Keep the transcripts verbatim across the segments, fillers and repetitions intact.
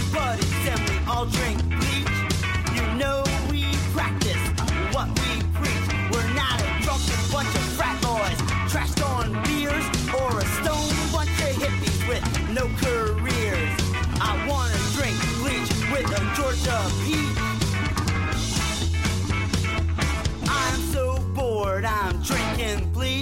buddies and we all drink bleach. You know we practice what we preach. We're not a drunken bunch of frat boys, trashed on beers, or a stone bunch of hippies with no careers. I wanna drink bleach with a Georgia peach. I'm so bored, I'm drinking bleach.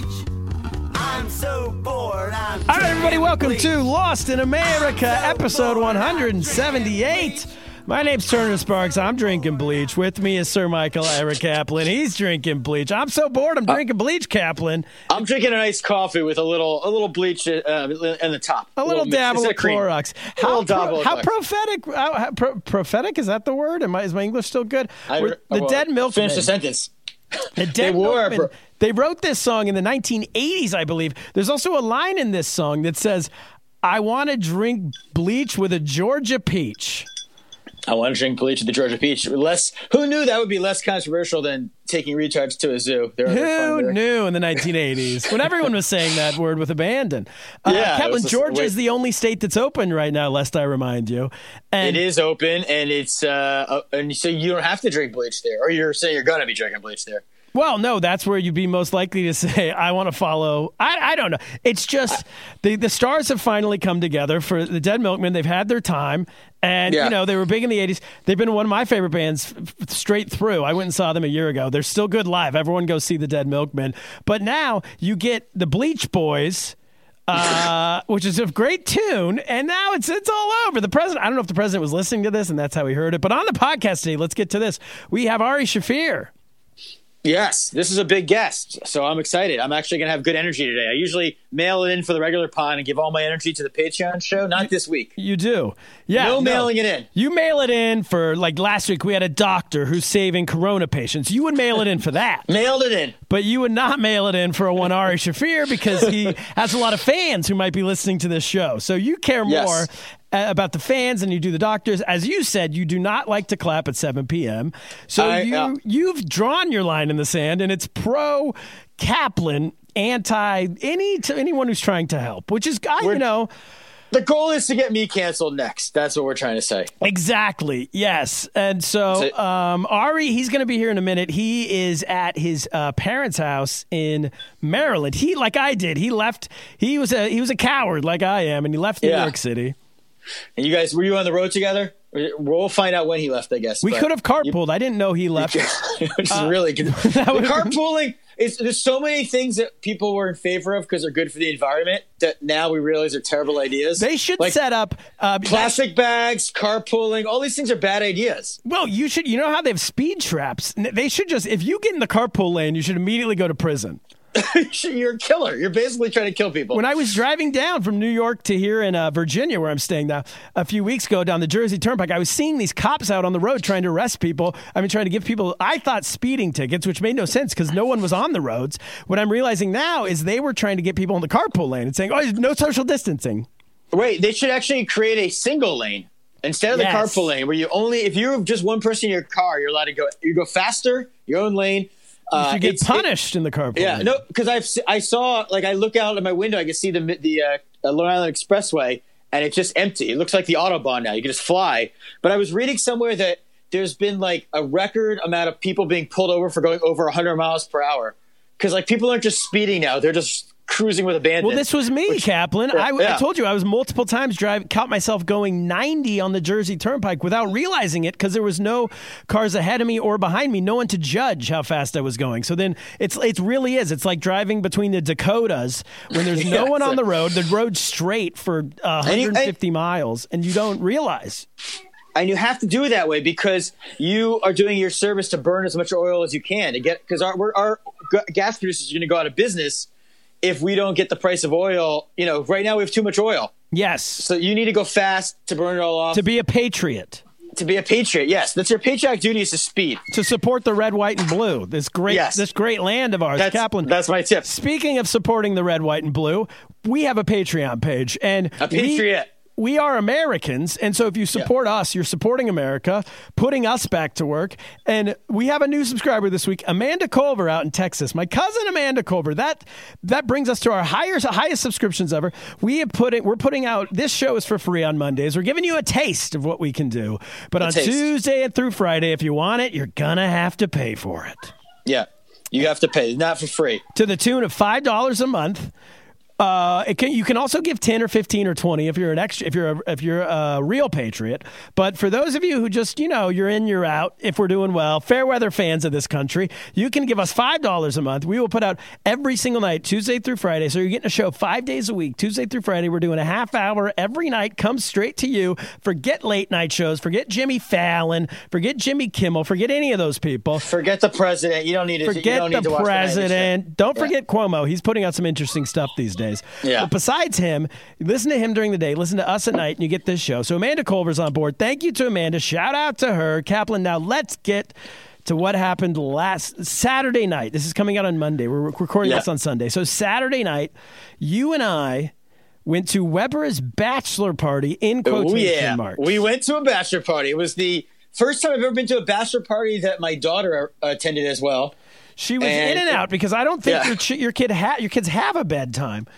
I'm so bored, I'm All right, everybody, welcome bleach. to Lost in America, so episode bored, one I'm seventy-eight. drinking My name's Turner Sparks. I'm drinking bleach. With me is Sir Michael Ira Kaplan. He's drinking bleach. I'm so bored, I'm drinking bleach, Kaplan. I'm drinking an iced coffee with a little a little bleach uh, in the top. A little mix- dabble instead of cream. Clorox. A How, little dabble pro- of how Clorox. prophetic? How, how pro- prophetic is that the word? Am I, is my English still good? I- We're- the well, Dead Milkmen. Finish the sentence. The Dead were, Milkmen, bro. They wrote this song in the nineteen eighties, I believe. There's also a line in this song that says, "I want to drink bleach with a Georgia peach." I want to drink bleach at the Georgia Peach. Less. Who knew that would be less controversial than taking retards to a zoo? There are fun Who lyrics. knew in the nineteen eighties when everyone was saying that word with abandon? Uh, Yeah, it Kaplan, was just- Georgia wait. is the only state that's open right now, lest I remind you. And It is open, and it's uh, uh, and so you don't have to drink bleach there, or you're saying you're going to be drinking bleach there. Well, no, that's where you'd be most likely to say, I want to follow. I, I don't know. It's just the, the stars have finally come together for the Dead Milkmen. They've had their time. And, Yeah. you know, they were big in the eighties. They've been one of my favorite bands f- f- straight through. I went and saw them a year ago. They're still good live. Everyone go see the Dead Milkmen. But now you get the Bleach Boys, uh, which is a great tune. And now it's it's all over. The president, I don't know if the president was listening to this and that's how he heard it. But on the podcast today, let's get to this. We have Ari Shafir. Yes, this is a big guest, so I'm excited. I'm actually going to have good energy today. I usually mail it in for the regular pod and give all my energy to the Patreon show. Not this week. You do. Yeah. No mailing it in. You mail it in for, like last week, we had a doctor who's saving corona patients. You would mail it in for that. Mailed it in. But you would not mail it in for a one Ari Shafir because he has a lot of fans who might be listening to this show. So you care more Yes. uh, about the fans than you do the doctors. As you said, you do not like to clap at seven p.m. So I- you, uh, you've drawn your line in the sand, and it's pro Kaplan, anti any to anyone who's trying to help, which is, I, you We're- know... The goal is to get me canceled next. That's what we're trying to say. Exactly. Yes. And so That's it. um, Ari, he's going to be here in a minute. He is at his uh, parents' house in Maryland. He, like I did, he left. He was a he was a coward, like I am, and he left New Yeah. York City. And you guys, were you on the road together? We'll find out when he left, I guess. We but- could have carpooled. I didn't know he left. Which is really good. The would've- carpooling is there's so many things that people were in favor of because they're good for the environment that now we realize are terrible ideas. They should like set up uh, plastic bags, carpooling. All these things are bad ideas. Well, you should. You know how they have speed traps. They should just. If you get in the carpool lane, you should immediately go to prison. You're a killer. You're basically trying to kill people. When I was driving down from New York to here in uh, Virginia, where I'm staying now, a few weeks ago down the Jersey Turnpike, I was seeing these cops out on the road trying to arrest people. I mean, trying to give people, I thought, speeding tickets, which made no sense because no one was on the roads. What I'm realizing now is they were trying to get people in the carpool lane and saying, oh, no social distancing. Wait, they should actually create a single lane instead of Yes. the carpool lane, where you only if you're just one person in your car, you're allowed to go. You go faster, your own lane. You Uh, should get it's- it- punished in the carpool Yeah, lane. no, because I've se- I saw like I look out of my window, I can see the the uh, Long Island Expressway, and it's just empty. It looks like the Autobahn now. You can just fly. But I was reading somewhere that there's been like a record amount of people being pulled over for going over one hundred miles per hour because like people aren't just speeding now; they're just cruising with abandon. Well, this was me, Kaplan. I, I yeah. told you I was multiple times drive, caught myself going ninety on the Jersey Turnpike without realizing it because there was no cars ahead of me or behind me, no one to judge how fast I was going. So then it's it really is. It's like driving between the Dakotas when there's no Yeah, one it's on the like- road, the road's straight for uh, And you- one hundred fifty miles, and you don't realize. and you have to do it that way because you are doing your service to burn as much oil as you can to get because our we're, our g- gas producers are going to go out of business if we don't get the price of oil. You know, right now we have too much oil, Yes, so you need to go fast to burn it all off. to be a patriot. To be a patriot, yes, that's your patriotic duty is to speed. To support the red, white, and blue. This great, Yes. this great land of ours, That's Kaplan. that's my tip. Speaking of supporting the red, white, and blue, we have a Patreon page, and A we- patriot. we are Americans, and so if you support yeah. us, you're supporting America, putting us back to work. And we have a new subscriber this week, Amanda Culver out in Texas. My cousin Amanda Culver. That that brings us to our highest highest subscriptions ever. We have put it. We're putting out this show is for free on Mondays. We're giving you a taste of what we can do. But a on taste. Tuesday and through Friday, if you want it, you're gonna have to pay for it. Yeah, you have to pay, not for free. To the tune of five dollars a month. Uh, it can, you can also give ten or fifteen or twenty if you're an extra, if you're a, if you're a real patriot. But for those of you who just, you know, you're in, you're out, if we're doing well, fair weather fans of this country, you can give us five dollars a month. We will put out every single night, Tuesday through Friday. So you're getting a show five days a week, Tuesday through Friday. We're doing a half hour every night, comes straight to you. Forget late night shows. Forget Jimmy Fallon. Forget Jimmy Kimmel. Forget any of those people. Forget the president. You don't need to. Forget you don't need the to president. Don't forget yeah. Cuomo. He's putting out some interesting stuff these days. Yeah. But besides him, listen to him during the day, listen to us at night, and you get this show. So Amanda Culver's on board. Thank you to Amanda. Shout out to her. Kaplan, now let's get to what happened last Saturday night. This is coming out on Monday. We're recording yeah. this on Sunday. So Saturday night, you and I went to Weber's bachelor party in quotation oh, yeah. marks. We went to a bachelor party. It was the first time I've ever been to a bachelor party that my daughter attended as well. She was and, in and out because I don't think yeah. your, ch- your kid ha- your kids have a bedtime.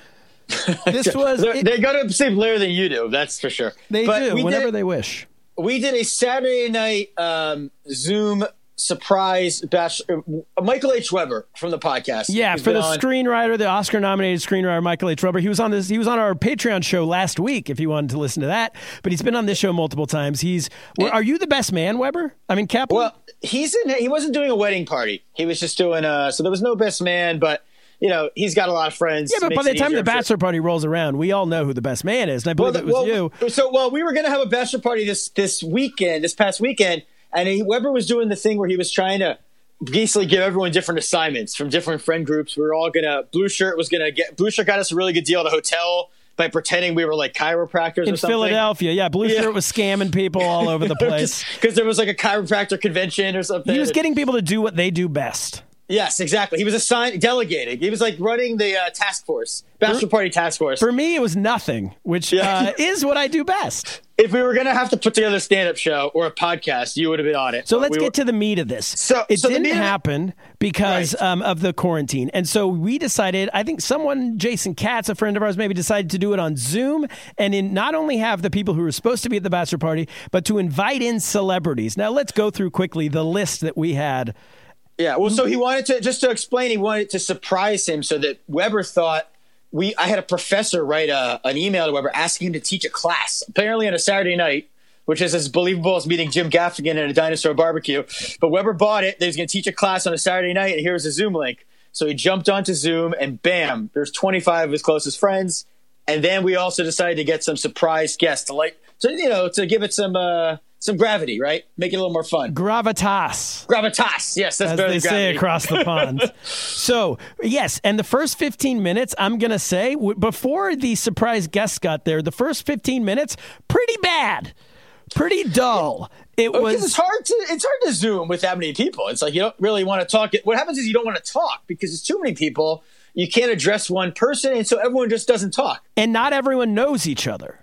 This was it, they go to sleep later than you do, that's for sure. They but do whenever did, they wish. We did a Saturday night um, Zoom surprise bash. Uh, Michael H. Weber from the podcast. Yeah, for the on. screenwriter, the Oscar-nominated screenwriter Michael H. Weber. He was on this. He was on our Patreon show last week. If you wanted to listen to that, but he's been on this show multiple times. He's. Well, are you the best man, Weber? I mean, Kaplan. Well, he's in. He wasn't doing a wedding party. He was just doing. Uh, so there was no best man, but. You know, he's got a lot of friends. Yeah, but by the time the bachelor party rolls around, we all know who the best man is. And I believe well, the, it was well, you. So, well, we were going to have a bachelor party this this weekend, this past weekend, and he, Weber was doing the thing where he was trying to basically give everyone different assignments from different friend groups. We were all going to, Blue Shirt was going to get, Blue Shirt got us a really good deal at a hotel by pretending we were like chiropractors in or something. Philadelphia. Yeah, Blue Shirt yeah. was scamming people all over the place. Because there was like a chiropractor convention or something. He was getting people to do what they do best. Yes, exactly. He was assigned, delegating. He was like running the uh, task force, bachelor for, party task force. For me, it was nothing, which yeah. uh, is what I do best. If we were going to have to put together a stand-up show or a podcast, you would have been on it. So let's we get were... to the meat of this. So It so didn't happen because right. um, of the quarantine. And so we decided, I think someone, Jason Katz, a friend of ours, maybe decided to do it on Zoom and in not only have the people who were supposed to be at the bachelor party, but to invite in celebrities. Now, let's go through quickly the list that we had. Yeah, well, so he wanted to, just to explain, he wanted to surprise him so that Weber thought, we. I had a professor write a, an email to Weber asking him to teach a class, apparently on a Saturday night, which is as believable as meeting Jim Gaffigan at a dinosaur barbecue. But Weber bought it. They was going to teach a class on a Saturday night, and here's a Zoom link. So he jumped onto Zoom, and bam, there's twenty-five of his closest friends. And then we also decided to get some surprise guests to, like, to, you know, to give it some... Uh, Some gravity, right? Make it a little more fun. Gravitas. Gravitas. Yes, that's as better they than say across the pond. So, yes, and the first fifteen minutes, I'm going to say, w- before the surprise guests got there, the first fifteen minutes, pretty bad. Pretty dull. It oh, was. It's hard to it's hard to Zoom with that many people. It's like you don't really want to talk. What happens is you don't want to talk because it's too many people. You can't address one person, and so everyone just doesn't talk. And not everyone knows each other.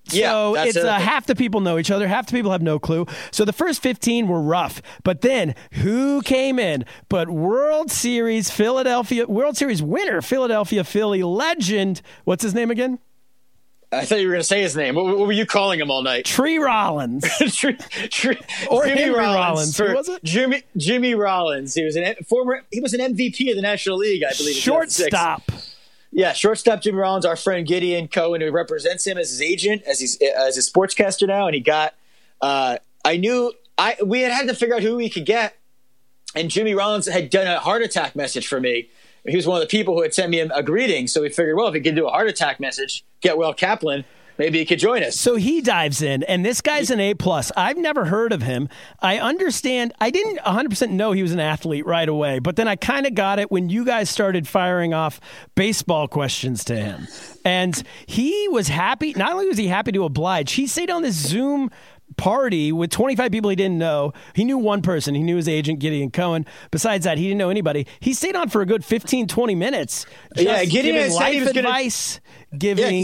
So yeah, it's uh, half the people know each other, half the people have no clue. So the first fifteen were rough. But then who came in? But World Series Philadelphia, World Series winner, Philadelphia Philly legend. What's his name again? I thought you were going to say his name. What, what were you calling him all night? Tree Rollins. Tree, Tree, or Jimmy Henry Rollins. Rollins. Who was it? Jimmy Jimmy Rollins. He was an former. He was an M V P of the National League, I believe. Shortstop. Yeah, shortstop Jimmy Rollins, our friend Gideon Cohen, who represents him as his agent, as he's as his sportscaster now, and he got. Uh, I knew I we had had to figure out who we could get, and Jimmy Rollins had done a heart attack message for me. He was one of the people who had sent me a, a greeting, so we figured, well, if he could do a heart attack message, get well Kaplan. Maybe he could join us. So he dives in, and this guy's an A plus. I've never heard of him. I understand. I didn't one hundred percent know he was an athlete right away, but then I kind of got it when you guys started firing off baseball questions to him. And he was happy. Not only was he happy to oblige, he stayed on this Zoom party with twenty-five people he didn't know. He knew one person. He knew his agent, Gideon Cohen. Besides that, he didn't know anybody. He stayed on for a good fifteen, twenty minutes. Yeah, Gideon giving said life he was advice, gonna, giving... Yeah,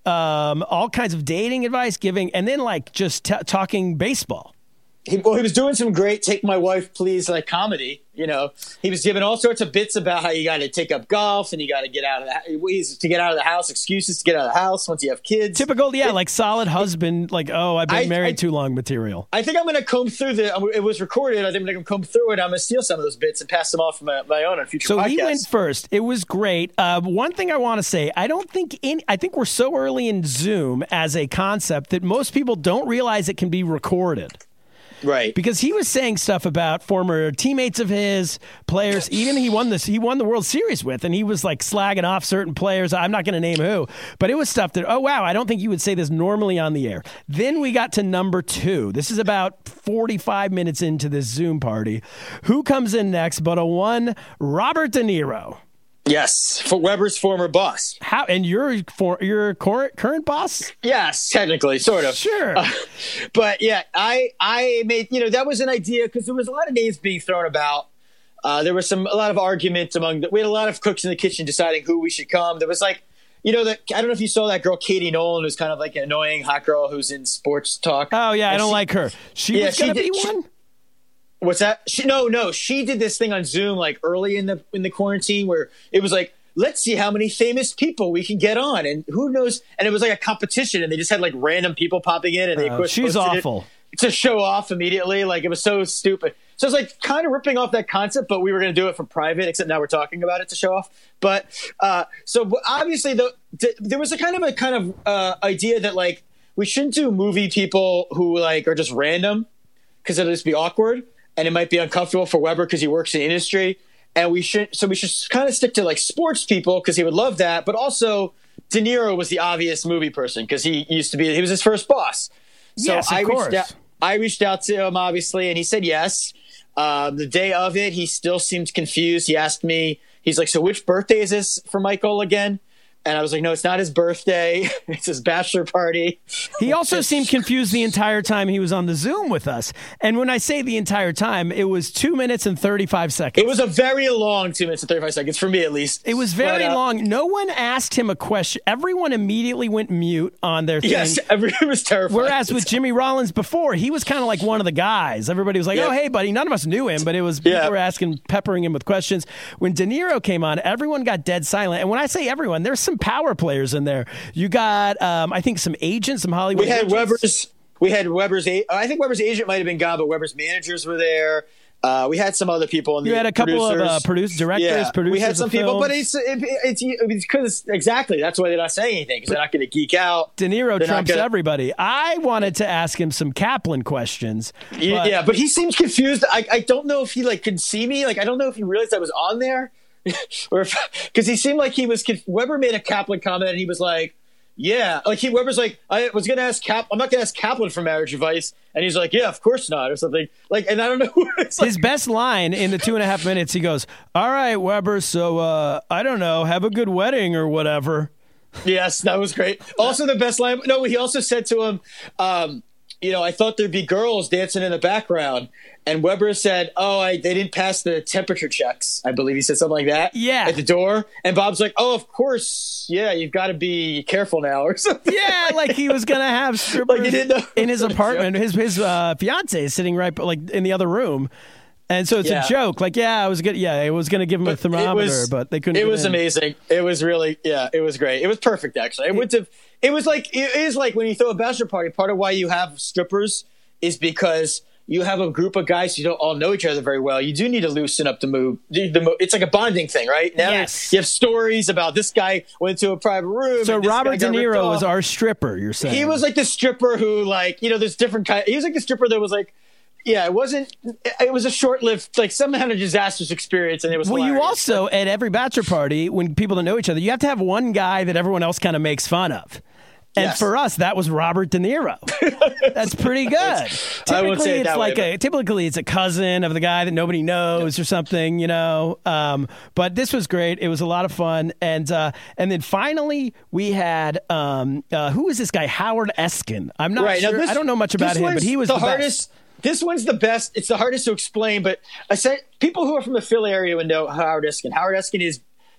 um, all kinds of dating advice, giving, and then like just t- talking baseball. He, well, he was doing some great "Take My Wife, Please" like comedy. You know, he was giving all sorts of bits about how you got to take up golf and you got to get out of the ways to get out of the house, excuses to get out of the house once you have kids. Typical, yeah, it, like solid husband, like oh, I've been I, married I, too long material. I think I'm going to comb through the. It was recorded. I think I'm going to comb through it. I'm going to steal some of those bits and pass them off my, my own on future so podcasts. So he went first. It was great. Uh, one thing I want to say, I don't think in. I think we're so early in Zoom as a concept that most people don't realize it can be recorded. Right. Because he was saying stuff about former teammates of his, players, even he won this, he won the World Series with, and he was like slagging off certain players. I'm not going to name who, but it was stuff that, oh, wow, I don't think you would say this normally on the air. Then we got to number two. This is about forty-five minutes into this Zoom party. Who comes in next but a one Robert De Niro? Yes, for Weber's former boss. How and your for your current current boss? Yes, technically, sort of. Sure. Uh, but yeah, I I made you know that was an idea because there was a lot of names being thrown about. Uh, there was some a lot of arguments among the, we had a lot of cooks in the kitchen deciding who we should come. There was like you know that I don't know if you saw that girl Katie Nolan, who's kind of like an annoying hot girl who's in sports talk. Oh yeah, I don't she, like her. She yeah, was gonna she did, be she, one. What's that? She, no, no. She did this thing on Zoom like early in the in the quarantine where it was like, let's see how many famous people we can get on, and who knows? And it was like a competition, and they just had like random people popping in, and they uh, of course she's awful it to show off immediately. Like it was so stupid. So it's like kind of ripping off that concept, but we were going to do it for private. Except now we're talking about it to show off. But uh, so obviously, the, the, there was a kind of a kind of uh, idea that like we shouldn't do movie people who like are just random because it'll just be awkward. And it might be uncomfortable for Weber because he works in the industry. And we should, so we should kind of stick to like sports people because he would love that. But also, De Niro was the obvious movie person because he used to be, he was his first boss. So yes, of I course. reached out, I reached out to him obviously, and he said yes. Um, the day of it, he still seemed confused. He asked me, he's like, "So which birthday is this for Michael again?" And I was like, no, it's not his birthday. It's his bachelor party. He also seemed confused the entire time he was on the Zoom with us. And when I say the entire time, it was two minutes and thirty-five seconds. It was a very long two minutes and thirty-five seconds, for me at least. It was very but, uh, long. No one asked him a question. Everyone immediately went mute on their thing. Yes, everyone was terrified. Whereas with Jimmy Rollins before, he was kind of like one of the guys. Everybody was like, yeah. oh, hey, buddy. None of us knew him, but it was people yeah. were asking, peppering him with questions. When De Niro came on, everyone got dead silent. And when I say everyone, there's some power players in there. You got, um, I think, some agents, some Hollywood We had agents. Weber's. We had Weber's. I think Weber's agent might have been gone, but Weber's managers were there. Uh, we had some other people. In you the had a couple producers. of uh, produce directors, yeah, producers. We had some people, films. but it's it, it's because exactly that's why they're not saying anything because they're not going to geek out. De Niro They're trumps gonna, everybody. I wanted to ask him some Kaplan questions. But, but, yeah, but he seems confused. I, I don't know if he like could see me. Like I don't know if he realized I was on there, or if because he seemed like he was. Weber made a Kaplan comment and he was like. Yeah, like he Weber's like I was gonna ask Cap. I'm not gonna ask Kaplan for marriage advice, and he's like, yeah, of course not, or something. Like, and I don't know. It's like, his best line in the two and a half minutes, he goes, "All right, Weber. So uh, I don't know, have a good wedding or whatever." Yes, that was great. Also, the best line. No, he also said to him, um, you know, I thought there'd be girls dancing in the background. And Weber said, oh, I, they didn't pass the temperature checks. I believe he said something like that. Yeah. At the door. And Bob's like, oh, of course. Yeah, you've got to be careful now or something. Yeah, like he was going to have strippers Like he didn't know. in his apartment. His his uh, fiance is sitting right like in the other room. And so it's Yeah. a joke. Like, yeah, I was good. Yeah, I was going to give him a But thermometer, it was, but they couldn't. It get was in. amazing. It was really, yeah, it was great. It was perfect, actually. It would have. It was like it is like when you throw a bachelor party. Part of why you have strippers is because you have a group of guys who don't all know each other very well. You do need to loosen up the move. The, the, it's like a bonding thing, right? Now Yes. you have stories about this guy went to a private room. So and this Robert guy De got ripped Niro was off. our stripper. You're saying He was like the stripper who, like, you know, there's different kind. He was like the stripper that was like, yeah, it wasn't. It was a short-lived, like some kind of disastrous experience, and it was. Well, you hilarious. also at every bachelor party when people don't know each other, you have to have one guy that everyone else kind of makes fun of. And Yes. for us, that was Robert De Niro. That's pretty good. I Typically, won't say it it's that like way, a typically it's a cousin of the guy that nobody knows or something, you know. Um, but this was great. It was a lot of fun, and uh, and then finally we had um, uh, who is this guy? Howard Eskin. I'm not Right, now sure. this- I don't know much about this him, but one's he was the, the, hardest. best. This one's the best. It's the hardest to explain, but I said people who are from the Philly area would know Howard Eskin. Howard Eskin is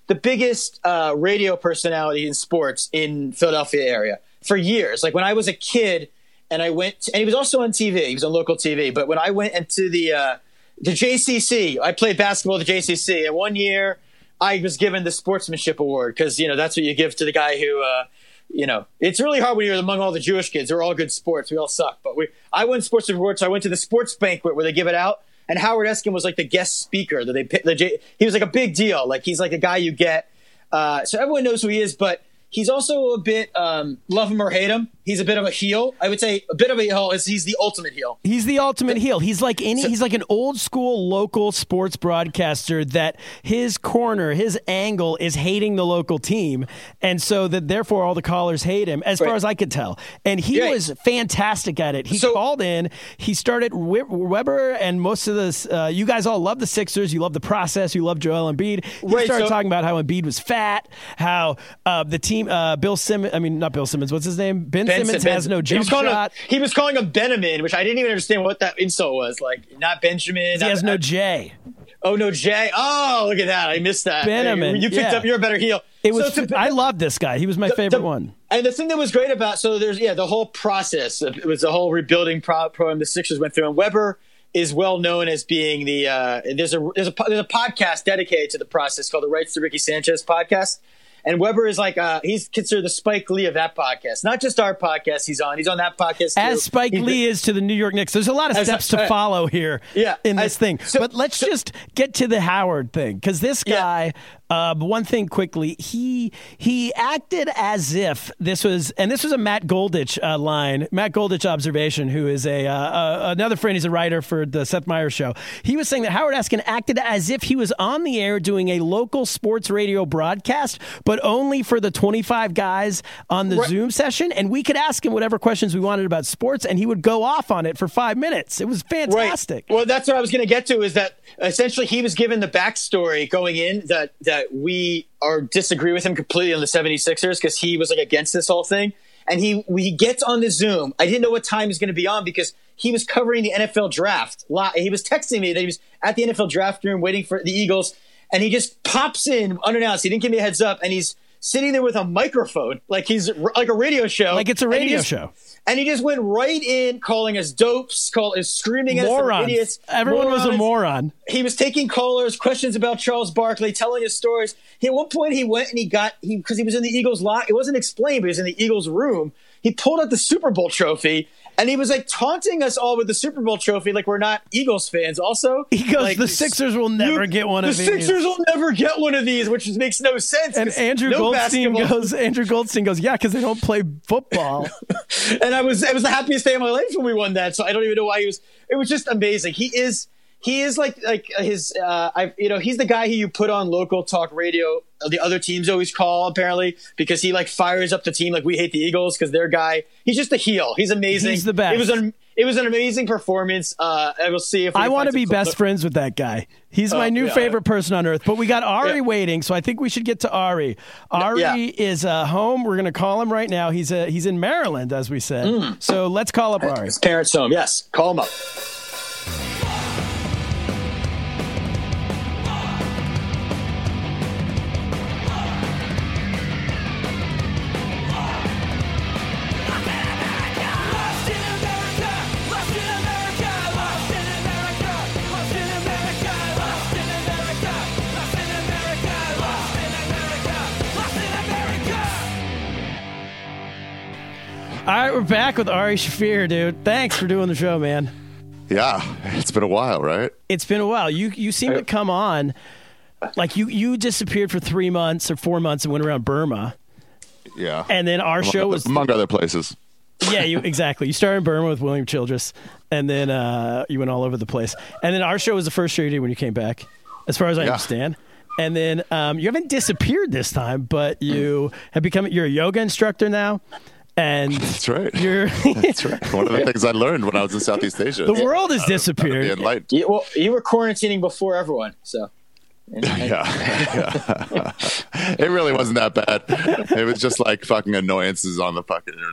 the biggest uh, radio personality in sports in Philadelphia area for years. Like when I was a kid and I went, to, and he was also on T V. He was on local T V. But when I went into the uh, the J C C, I played basketball at the J C C, and one year I was given the sportsmanship award because you know that's what you give to the guy who. Uh, You know, it's really hard when you're among all the Jewish kids. They're all good sports. We all suck. But we, I won sports awards, so I went to the sports banquet where they give it out. And Howard Eskin was like the guest speaker. That they, the, he was like a big deal. Like he's like a guy you get. Uh, so everyone knows who he is. But he's also a bit um, love him or hate him. He's a bit of a heel. I would say a bit of a heel. Is he's the ultimate heel. He's the ultimate heel. He's like any. So, he's like an old school local sports broadcaster that his corner, his angle is hating the local team, and so that therefore all the callers hate him, as right. far as I could tell. And he right. was fantastic at it. He so, called in. He started Weber, and most of this. Uh, you guys all love the Sixers. You love the process. You love Joel Embiid. He right, started so, talking about how Embiid was fat. How uh, the team, uh, Bill Simmons. I mean, not Bill Simmons. What's his name? Ben, ben Simmons ben, has no. He was, shot. him, he was calling him Benjamin, which I didn't even understand what that insult was. Like, not Benjamin. He not, has no not, J. Oh, no J. Oh, look at that. I missed that. Benjamin. You picked yeah. up. You're a better heel. It was. So to, I love this guy. He was my the, favorite the, one. And the thing that was great about so there's yeah the whole process. It was the whole rebuilding pro- program the Sixers went through, and Weber is well known as being the. Uh, there's a there's a there's a podcast dedicated to the process called the Rights to Ricky Sanchez podcast. And Weber is like, uh, he's considered the Spike Lee of that podcast. Not just our podcast he's on. He's on that podcast, too. As Spike he's Lee the, is to the New York Knicks. There's a lot of as, steps to uh, follow here yeah, in this as, thing. So, but let's so, just get to the Howard thing. Because this guy, yeah. uh, one thing quickly, he he acted as if this was, and this was a Matt Goldich uh, line, Matt Goldich observation, who is a uh, uh, another friend. He's a writer for the Seth Meyers show. He was saying that Howard Eskin acted as if he was on the air doing a local sports radio broadcast, but only for the twenty-five guys on the right. Zoom session, and we could ask him whatever questions we wanted about sports, and he would go off on it for five minutes. It was fantastic. Right. Well, that's what I was going to get to, is that essentially he was given the backstory going in that that we are disagree with him completely on the seventy-sixers because he was like against this whole thing. And he he gets on the Zoom. I didn't know what time he was going to be on because he was covering the N F L draft. He was texting me that he was at the N F L draft room waiting for the Eagles, and he just pops in unannounced. He didn't give me a heads up, and he's sitting there with a microphone, like he's like a radio show. Like it's a radio just, show. And he just went right in, calling us dopes, call is screaming at us idiots. Everyone morons. was a moron. He was taking callers, questions about Charles Barkley, telling his stories. He, at one point, he went and he got he because he was in the Eagles lot. It wasn't explained, but he was in the Eagles room. He pulled out the Super Bowl trophy. And he was like taunting us all with the Super Bowl trophy, like we're not Eagles fans. Also, he goes, like, "The Sixers will never you, get one of the these. The Sixers will never get one of these," which makes no sense. And Andrew no Goldstein basketball. goes, "Andrew Goldstein goes, yeah, because they don't play football." And I was, it was the happiest day of my life when we won that. So I don't even know why he was. It was just amazing. He is. He is like like his, uh, I you know, he's the guy who you put on local talk radio. The other teams always call apparently because he like fires up the team. Like we hate the Eagles because their guy. He's just a heel. He's amazing. He's the best. It was an it was an amazing performance. Uh, I will see if we I want to be best clip. friends with that guy. He's my uh, new yeah, favorite yeah. person on earth. But we got Ari yeah. waiting, so I think we should get to Ari. Ari yeah. is uh, home. We're going to call him right now. He's uh, he's in Maryland, as we said. Mm. So let's call up Ari. His parents' home. Yes, call him up. All right, we're back with Ari Shaffir, dude. Thanks for doing the show, man. Yeah, it's been a while, right? It's been a while. You you seem to come on, like you, you disappeared for three months or four months and went around Burma. Yeah. And then our among show other, was... Among other places. Yeah, you exactly. You started in Burma with William Childress, and then uh, you went all over the place. And then our show was the first show you did when you came back, as far as I yeah. understand. And then um, you haven't disappeared this time, but you have become... You're a yoga instructor now. And that's right. You're that's right. One of the things I learned when I was in Southeast Asia. The world has uh, disappeared. You, well, you were quarantining before everyone, so. Yeah, yeah. It really wasn't that bad. It was just like fucking annoyances on the fucking internet.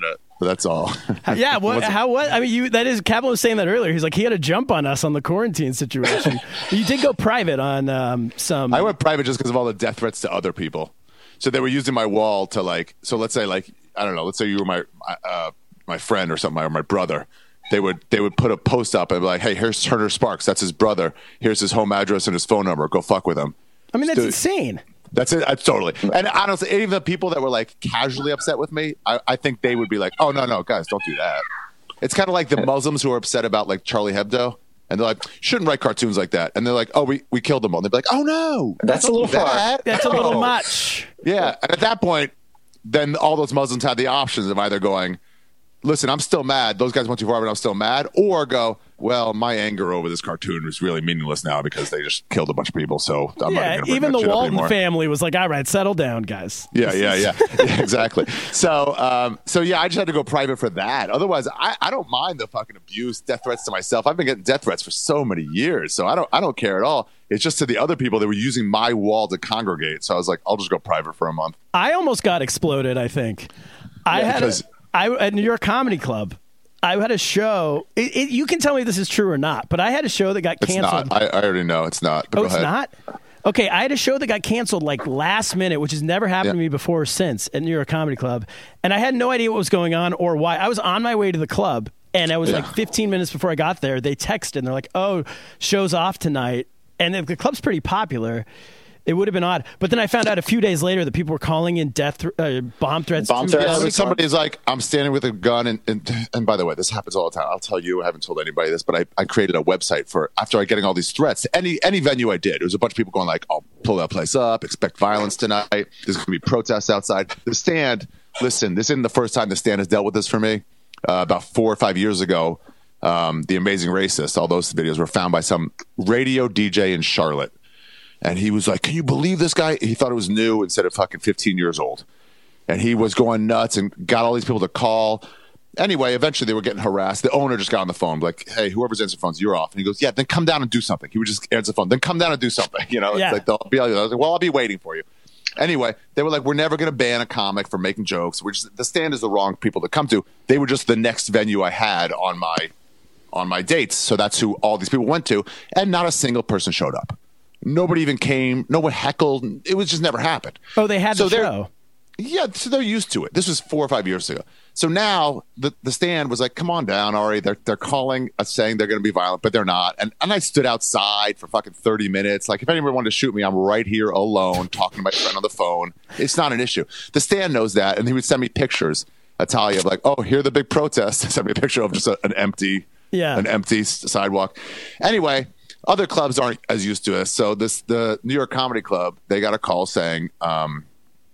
That's all. Yeah, what? What's- How? What? I mean, you. That is. Kaplan was saying that earlier. He's like, he had a jump on us on the quarantine situation. You did go private on um, some. I went private just because of all the death threats to other people. So they were using my wall to like. So let's say like I don't know. Let's say you were my uh, my friend or something, or my brother. They would they would put a post up and be like, hey, here's Turner Sparks. That's his brother. Here's his home address and his phone number. Go fuck with him. I mean, that's Dude. insane. That's it. That's totally. And honestly, even the people that were like casually upset with me, I, I think they would be like, "Oh no, no, guys, don't do that." It's kind of like the Muslims who are upset about like Charlie Hebdo, and they're like, "Shouldn't write cartoons like that." And they're like, "Oh, we, we killed them all." And they'd be like, "Oh no, That's a don't little do far. that." That's a little No. much. Yeah, and at that point, then all those Muslims have the options of either going, "Listen, I'm still mad. Those guys went too far, but I'm still mad," or go, "Well, my anger over this cartoon is really meaningless now because they just killed a bunch of people." So I'm Yeah, not going to even the shit up Walton anymore. family was like, "All right, settle down, guys." Yeah, yeah, yeah, yeah, exactly. So, um, so yeah, I just had to go private for that. Otherwise, I, I don't mind the fucking abuse, death threats to myself. I've been getting death threats for so many years, so I don't, I don't care at all. It's just to the other people that were using my wall to congregate. So I was like, I'll just go private for a month. I almost got exploded. I think I Yeah, had because- a, I at New York Comedy Club. I had a show. It, it, you can tell me if this is true or not, but I had a show that got It's canceled. not. I, I already know it's not. But Oh, go it's ahead. not? Okay, I had a show that got canceled like last minute, which has never happened Yeah. to me before or since at New York Comedy Club. And I had no idea what was going on or why. I was on my way to the club, and I was Yeah. like fifteen minutes before I got there. They texted, and they're like, oh, show's off tonight. And the, the club's pretty popular. It would have been odd. But then I found out a few days later that people were calling in death, th- uh, bomb threats. Bomb to- threats. Yeah, Yeah, but somebody's like, I'm standing with a gun, and, and and by the way, this happens all the time. I'll tell you, I haven't told anybody this, but I, I created a website for after I getting all these threats. Any any venue I did, it was a bunch of people going like, I'll pull that place up, expect violence tonight. There's going to be protests outside. The Stand, listen, this isn't the first time the Stand has dealt with this for me. Uh, about four or five years ago, um, The Amazing Racist, all those videos were found by some radio D J in Charlotte. And he was like, can you believe this guy? He thought it was new instead of fucking fifteen years old. And he was going nuts and got all these people to call. Anyway, eventually they were getting harassed. The owner just got on the phone, like, hey, whoever's answering phones, you're off. And he goes, yeah, then come down and do something. He would just answer the phone. Then come down and do something. You know, it's Yeah. like, they'll be like, I was like, well, I'll be waiting for you. Anyway, they were like, we're never going to ban a comic for making jokes. We're just, the Stand is the wrong people to come to. They were just the next venue I had on my on my dates. So that's who all these people went to. And not a single person showed up. Nobody even came. No one heckled. It was just never happened. Oh, they had So the they're- show. Yeah, so they're used to it. This was four or five years ago. So now the, the Stand was like, come on down, Ari. They're, they're calling us saying they're going to be violent, but they're not. And, and I stood outside for fucking thirty minutes. Like, if anyone wanted to shoot me, I'm right here alone talking to my friend on the phone. It's not an issue. The Stand knows that. And he would send me pictures, Natalia, of like, oh, here are the big protests. Send me a picture of just a, an empty, Yeah. an empty s- sidewalk. Anyway, other clubs aren't as used to it. So this the New York Comedy Club, they got a call saying, um,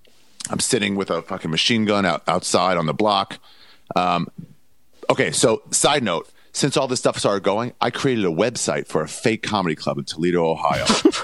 I'm sitting with a fucking machine gun out, outside on the block. Um, okay, so side note, since all this stuff started going, I created a website for a fake comedy club in Toledo, Ohio.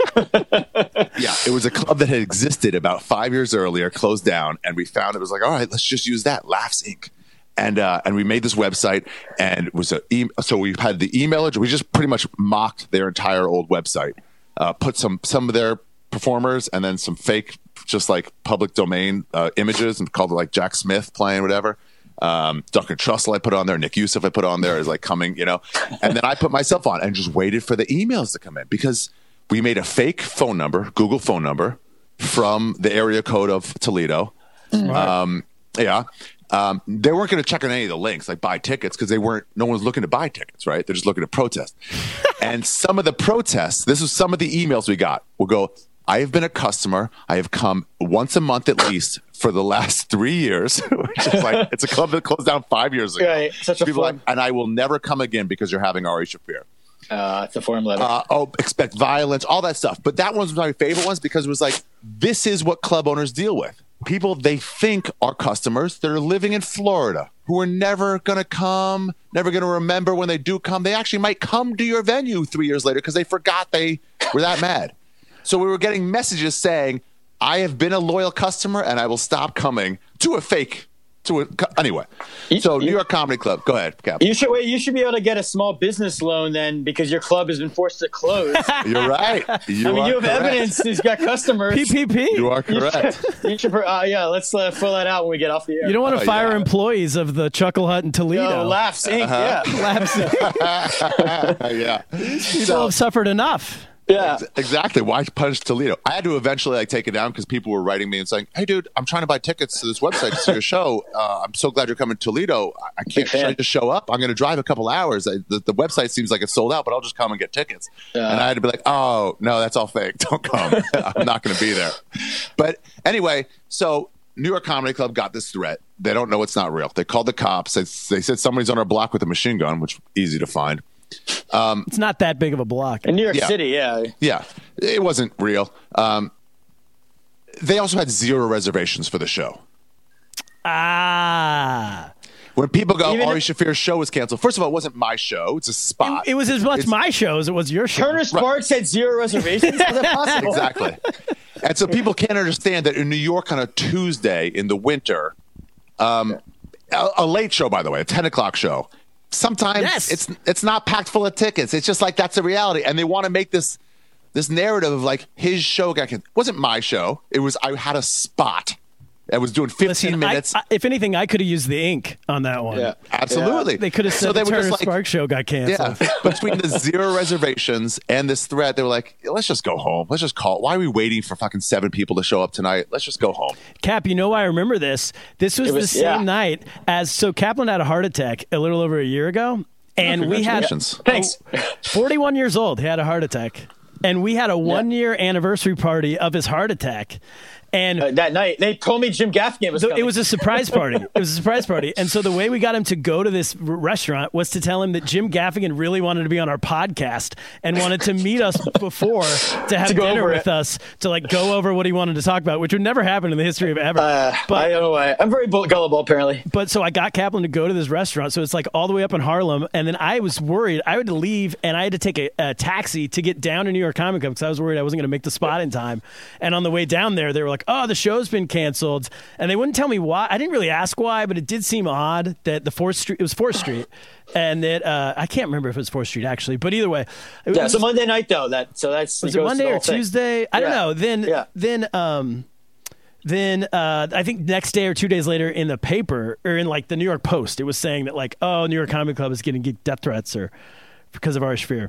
Yeah, it was a club that had existed about five years earlier, closed down, and we found it was like, all right, let's just use that, Laughs Incorporated. And uh, and we made this website, and it was a e- so we had the email address. We just pretty much mocked their entire old website, uh, put some some of their performers, and then some fake, just like public domain uh, images, and called it like Jack Smith playing whatever. Um, Duncan Trussell I put on there, Nick Youssef I put on there as like coming, you know, and then I put myself on and just waited for the emails to come in because we made a fake phone number, Google phone number from the area code of Toledo. Um, yeah. Um, they weren't going to check on any of the links, like buy tickets, because they weren't. No one's looking to buy tickets, right? They're just looking to protest. And some of the protests, this was some of the emails we got. Will go. I have been a customer. I have come once a month at least for the last three years. Which is like it's a club that closed down five years ago. Right, such a People form. like, and I will never come again because you're having Ari Shaffir. Uh, it's a form letter. Uh, oh, expect violence, all that stuff. But that one was my favorite ones because it was like, this is what club owners deal with. People they think are customers that are living in Florida who are never going to come, never going to remember when they do come. They actually might come to your venue three years later because they forgot they were that mad. So we were getting messages saying, I have been a loyal customer and I will stop coming to a fake to a, anyway. So New York Comedy Club. Go ahead, Cap. You should wait. You should be able to get a small business loan then, because your club has been forced to close. You're right. You I mean, are you have correct. evidence. He's got customers. P P P. You are correct. You should. Uh, yeah, let's uh, fill that out when we get off the air. You don't want to Oh, fire yeah. employees of the Chuckle Hut in Toledo. No, Laughs Incorporated. Uh-huh. Yeah. yeah. People So, have suffered enough. Yeah. exactly. Why punish Toledo? I had to eventually like take it down because people were writing me and saying, "Hey, dude, I'm trying to buy tickets to this website to see your show. Uh, I'm so glad you're coming to Toledo. I, I can't fan. should I just show up. I'm going to drive a couple hours. I, the, the website seems like it's sold out, but I'll just come and get tickets." Yeah. And I had to be like, "Oh no, that's all fake. Don't come. I'm not going to be there." But anyway, so New York Comedy Club got this threat. They don't know it's not real. They called the cops. It's, they said somebody's on our block with a machine gun, which easy to find. It's not that big of a block. In New York Yeah. City, yeah. Yeah, it wasn't real. Um, they also had zero reservations for the show. Ah. When people go, Even Ari if- Shaffir's show was canceled. First of all, it wasn't my show. It's a spot. It, it was as much It's- my show as it was your show. Turner Sparks had zero reservations. How's that possible? Exactly. And so people can't understand that in New York on a Tuesday in the winter, um, a, a late show, by the way, a ten o'clock show, sometimes Yes. it's it's not packed full of tickets. It's just like that's the reality. And they want to make this this narrative of like his show got canceled. It wasn't my show. It was I had a spot. I was doing fifteen Listen, I- minutes. I- if anything, I could have used the ink on that one. Yeah. Absolutely. They could have said So they the were Turner just like, Sparks show got canceled. yeah, between the zero reservations and this threat, they were like, let's just go home. Let's just call. Why are we waiting for fucking seven people to show up tonight? Let's just go home. Cap, you know why I remember this? This was, It was- the same yeah. night as so Kaplan had a heart attack a little over a year ago, and we had Congratulations. Thanks. forty-one years old. He had a heart attack, and we had a one-year anniversary party of his heart attack, and. Uh, that night, they told me Jim Gaffigan was So coming. it was a surprise party. It was a surprise party. And so the way we got him to go to this r- restaurant was to tell him that Jim Gaffigan really wanted to be on our podcast and wanted to meet us before to have To go dinner over with it. us to like go over what he wanted to talk about, which would never happen in the history of ever. Uh, but I don't know why. I'm very bull- gullible, apparently. but so I got Kaplan to go to this restaurant. So it's like all the way up in Harlem. And then I was worried. I had to leave and I had to take a, a taxi to get down to New York Comic Con because I was worried I wasn't going to make the spot in time. And on the way down there, they were like, oh, the show's been canceled. And they wouldn't tell me why. I didn't really ask why, but it did seem odd that the fourth Street, it was fourth Street. And that, uh, I can't remember if it was fourth Street actually. But either way. It Yeah, was, so Monday night, though. That So that's. was it it goes to Monday the or whole thing. Tuesday? I don't Yeah. know. Then, Yeah. then, um, then uh, I think next day or two days later in the paper or in like the New York Post, it was saying that like, oh, New York Comedy Club is getting death threats or because of Ari Shaffir.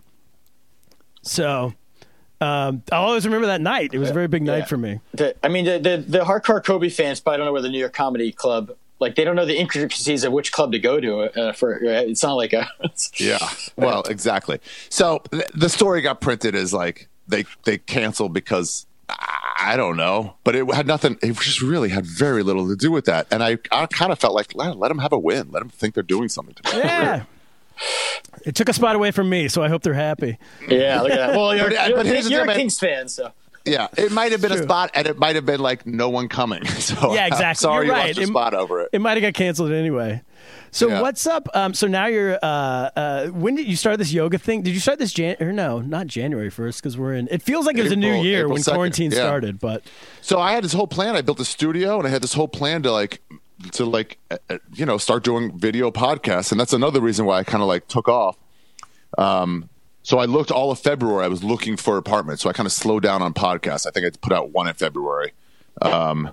So um, I'll always remember that night. It was a very big night Yeah. for me. The, I mean, the, the the hardcore Kobe fans probably don't know where the New York Comedy Club. Like, they don't know the intricacies of which club to go to. Uh, for uh, it's not like a. Yeah. Well, exactly. So th- the story got printed as like they they canceled because I don't know, but it had nothing. It just really had very little to do with that. And I, I kind of felt like let, let them have a win. Let them think they're doing something. To Yeah. It took a spot away from me, so I hope they're happy. Yeah, look at that. Well, you're, But- you're, but here's the you're thing, a man. Kings fan, so. Yeah, it might have been a True. spot, and it might have been like no one coming. So Yeah, I'm exactly. sorry You're you right. lost your It- spot over it. It might have got canceled anyway. So Yeah. what's up? Um, so now you're. Uh, uh, when did you start this yoga thing? Did you start this Jan? Or no, not January first because we're in. It feels like it was a new April- year April when second, quarantine yeah. started, but So I had this whole plan. I built a studio, and I had this whole plan to like to like uh, uh, you know start doing video podcasts, and that's another reason why I kind of like took off. Um, so I looked all of February. I was looking for apartments, so I kind of slowed down on podcasts. I think I put out one in February, um,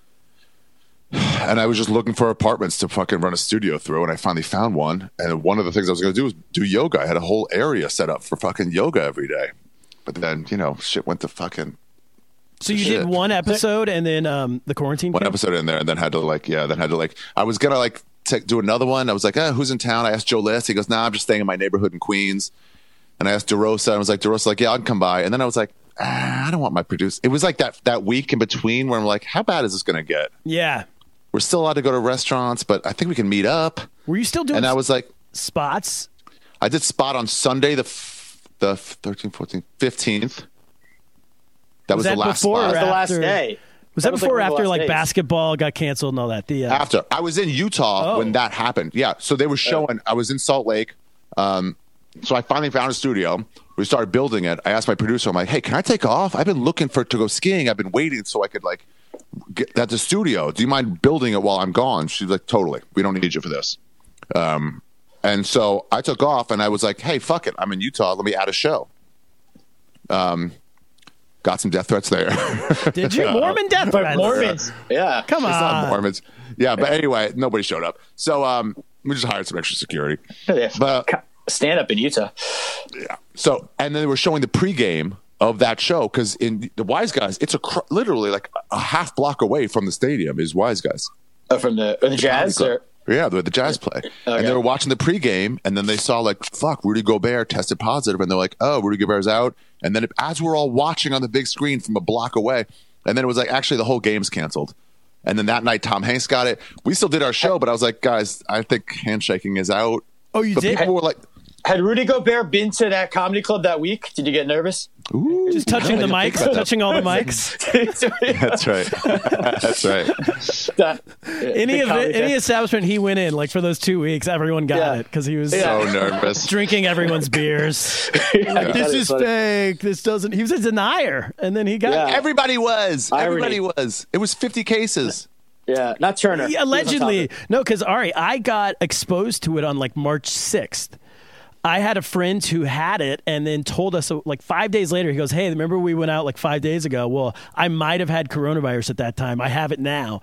and I was just looking for apartments to fucking run a studio through, and I finally found one. And one of the things I was going to do was do yoga. I had a whole area set up for fucking yoga every day, but then you know shit went to fucking. so you Shit. did one episode and then um, the quarantine. one came? episode in there and then had to like yeah then had to like I was gonna like t- do another one. I was like, eh, who's in town? I asked Joe List. He goes, nah, I'm just staying in my neighborhood in Queens. And I asked DeRosa. I was like, DeRosa, like, yeah, I'll come by. And then I was like, ah, I don't want my producer. It was like that that week in between where I'm like, how bad is this gonna get? Yeah. We're still allowed to go to restaurants, but I think we can meet up. Were you still doing And I was like, spots? I did spot on Sunday the f- the thirteenth, fourteenth, fifteenth. That was, Was the that last before spot. or That was the last after- day. Was that, was before or like one of the after last like days. basketball got canceled and all that? The uh, After I was in Utah Oh. when that happened. Yeah. So they were showing, I was in Salt Lake. Um, so I finally found a studio. We started building it. I asked my producer, I'm like, hey, can I take off? I've been looking for to go skiing. I've been waiting so I could like get, at the studio. Do you mind building it while I'm gone? She's like, totally. We don't need you for this. Um, and so I took off, and I was like, hey, fuck it. I'm in Utah. Let me add a show. Um, got some death threats there. Did you? Mormon death But threats? Mormons, yeah. Come It's not on. Mormons. Yeah, but anyway, nobody showed up. So um, we just hired some extra security. Yeah. But Stand up in Utah. yeah. So and then they were showing the pregame of that show because in the Wise Guys, it's a cr- literally like a half block away from the stadium is Wise Guys. Oh, from the, or the Jazz? Club. Or, Yeah, the, the Jazz play. Okay. And they were watching the pregame, and then they saw, like, fuck, Rudy Gobert tested positive, and they're like, oh, Rudy Gobert's out. And then it, as we're all watching on the big screen from a block away, and then it was like, actually, the whole game's canceled. And then that night, Tom Hanks got it. We still did our show, but I was like, guys, I think handshaking is out. Oh, you but did? people were like, had Rudy Gobert been to that comedy club that week? Did you get nervous? ooh. Just touching the I didn't think mics, about that. touching all the mics. That's right. That's right. That- Any the of comedy it, any fan. establishment he went in, like for those two weeks, everyone got Yeah. it because he was So nervous. drinking everyone's beers. Yeah, Like, that this is funny. fake. This doesn't. He was a denier, and then he got. Yeah. Everybody was. Irony. Everybody was. It was fifty cases. Yeah, not Turner. Yeah, He was on allegedly, top of no, because Ari, I got exposed to it on like March sixth. I had a friend who had it and then told us like five days later, he goes, hey, remember we went out like five days ago? Well, I might have had coronavirus at that time. I have it now.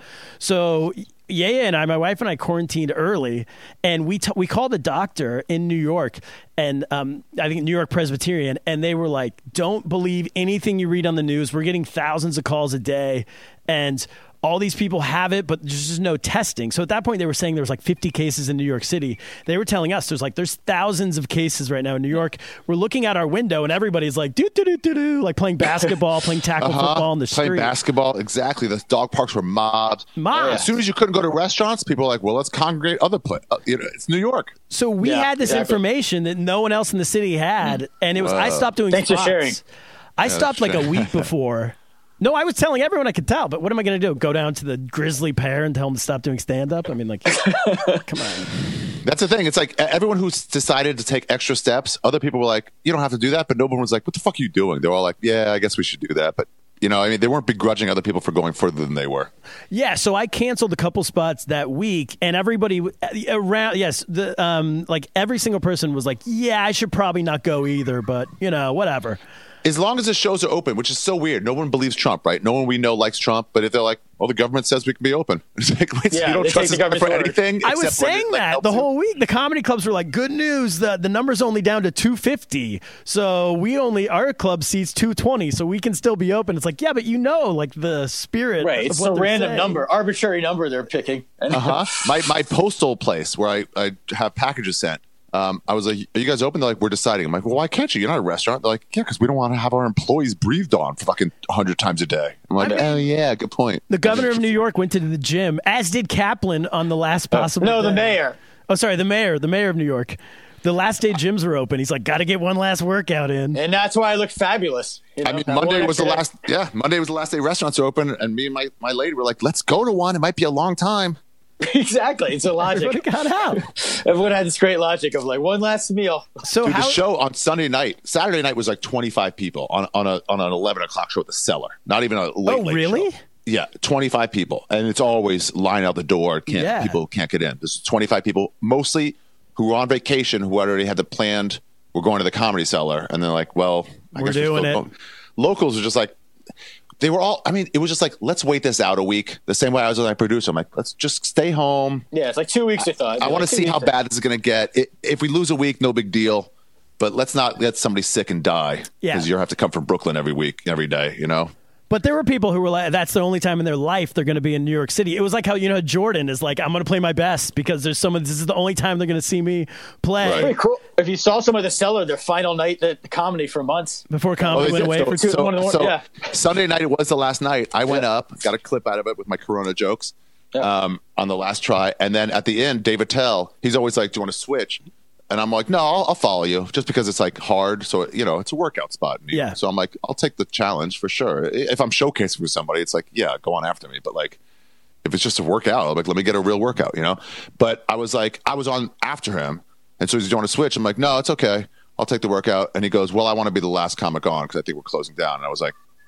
So Yaya and I, my wife and I quarantined early, and we t- we called a doctor in New York, and um, I think New York Presbyterian, and they were like, don't believe anything you read on the news. We're getting thousands of calls a day, and all these people have it, but there's just no testing. So at that point, they were saying there was like fifty cases in New York City. They were telling us there's like there's thousands of cases right now in New York. We're looking out our window, and everybody's like do do do do do, like playing basketball, playing tackle football on the Playing street. basketball, exactly. The dog parks were mobbed. Mobbed. As soon as you couldn't go to restaurants, people were like, "Well, let's congregate other place." Uh, you know, it's New York. So we Yeah, had this exactly. information that no one else in the city had, and it was I stopped doing. Thanks for spots. sharing. I stopped like a week before. No, I was telling everyone I could tell, but what am I going to do? Go down to the grizzly pear and tell them to stop doing stand up? I mean, like, come on. That's the thing. It's like everyone who's decided to take extra steps, other people were like, you don't have to do that. But no one was like, what the fuck are you doing? They were all like, yeah, I guess we should do that. But, you know, I mean, they weren't begrudging other people for going further than they were. Yeah, so I canceled a couple spots that week, and everybody around, yes, the um, like every single person was like, yeah, I should probably not go either, but, you know, whatever. As long as the shows are open, which is so weird. No one believes Trump, right? No one we know likes Trump. But if they're like, well, the government says we can be open. It's like, wait, so Yeah, you don't they trust take the us for government's word. anything? I was except when it, saying like, that helps the you? whole week. The comedy clubs were like, good news, the, the number's only down to two fifty. So we only, our club seats two twenty, so we can still be open. It's like, yeah, but you know, like the spirit. Right, of it's what a they're random saying. number, arbitrary number they're picking. And Uh-huh. my my postal place where I, I have packages sent. Um, I was like, are you guys open? They're like, we're deciding. I'm like, well, why can't you? You're not a restaurant. They're like, yeah, because we don't want to have our employees breathed on fucking one hundred times a day. I'm like, I mean- oh, yeah, good point. The governor of New York went to the gym, as did Kaplan on the last possible no, the day. mayor. Oh, sorry, the mayor, the mayor of New York. The last day gyms were open. He's like, got to get one last workout in. And that's why I look fabulous. You know, I mean, that Monday one was the extra last. Yeah, Monday was the last day restaurants are open, and me and my, my lady were like, let's go to one. It might be a long time. day. Exactly. It's a Everybody logic. got out. Everyone had this great logic of like one last meal. So Dude, how? the show on Sunday night, Saturday night was like twenty-five people on on a on an eleven o'clock show at the Cellar. Not even a late. Oh, late really? show. Yeah, twenty-five people, and it's always line out the door. Can't Yeah. people can't get in? There's twenty-five people, mostly who were on vacation, who already had the planned. We're going to the Comedy Cellar, and they're like, "Well, I We're guess doing still it." going. Locals are just like. They were all, I mean, it was just like, let's wait this out a week. The same way I was with my producer. I'm like, let's just stay home. Yeah, it's like two weeks. I thought. I want Like to two see how weeks. bad this is going to get. It, if we lose a week, no big deal. But let's not let somebody sick and die. Yeah. Because you have to come from Brooklyn every week, every day, you know? But there were people who were like, that's the only time in their life they're going to be in New York City. It was like how, you know, Jordan is like, I'm going to play my best because there's someone, this is the only time they're going to see me play Right. Pretty cool. If you saw some of the Cellar, their final night at the comedy for months. before comedy Oh, went is it? away so, for two. so, one of the- so yeah. Sunday night, it was the last night. I went up, got a clip out of it with my Corona jokes Yeah. um, on the last try. And then at the end, Dave Attell, he's always like, do you want to switch? And I'm like, no, I'll, I'll follow you just because it's like hard. So, you know, it's a workout spot. Yeah. So I'm like, I'll take the challenge for sure. If I'm showcasing for somebody, it's like, yeah, go on after me. But like, if it's just a workout, I'm like, let me get a real workout, you know? But I was like, I was on after him. And so he's doing a switch. I'm like, no, it's okay. I'll take the workout. And he goes, well, I want to be the last comic on because I think we're closing down. And I was like,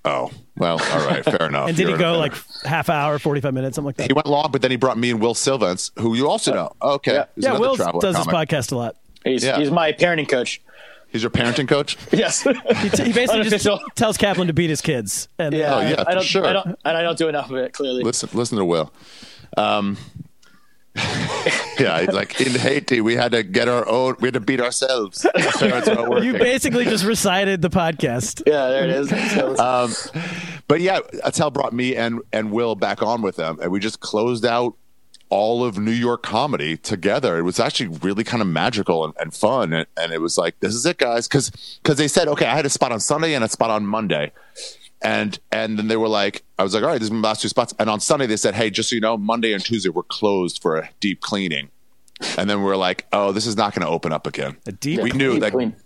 Oh, well, all right, fair enough. And did You're he go an like offender. half hour, forty-five minutes, something like that? He went long, but then he brought me and Will Sylvans, who you also know. Okay, Yeah. He's Yeah, another Will traveler does this comic. podcast a lot. He's, Yeah. he's my parenting coach. He's your parenting coach. Yes. He, t- he basically just Unofficial. tells Kaplan to beat his kids. And Yeah, Oh, yeah, I for don't, sure. I don't, and I don't do enough of it. Clearly, Listen, listen to Will. Um, yeah, like in Haiti, we had to get our own. We had to beat ourselves. Our parents weren't working. you basically just recited the podcast. yeah, there it is. So, Um, but yeah, Attell brought me and and Will back on with them, and we just closed out all of New York comedy together. It was actually really kind of magical and, and fun, and, and it was like, this is it, guys, because because they said, okay, I had a spot on Sunday and a spot on Monday, and and then they were like, I was like, all right, these are my last two spots, and on Sunday they said, hey, just so you know, Monday and Tuesday we're closed for a deep cleaning. And then we were like, oh, this is not going to open up again. A deep we knew deep that. clean.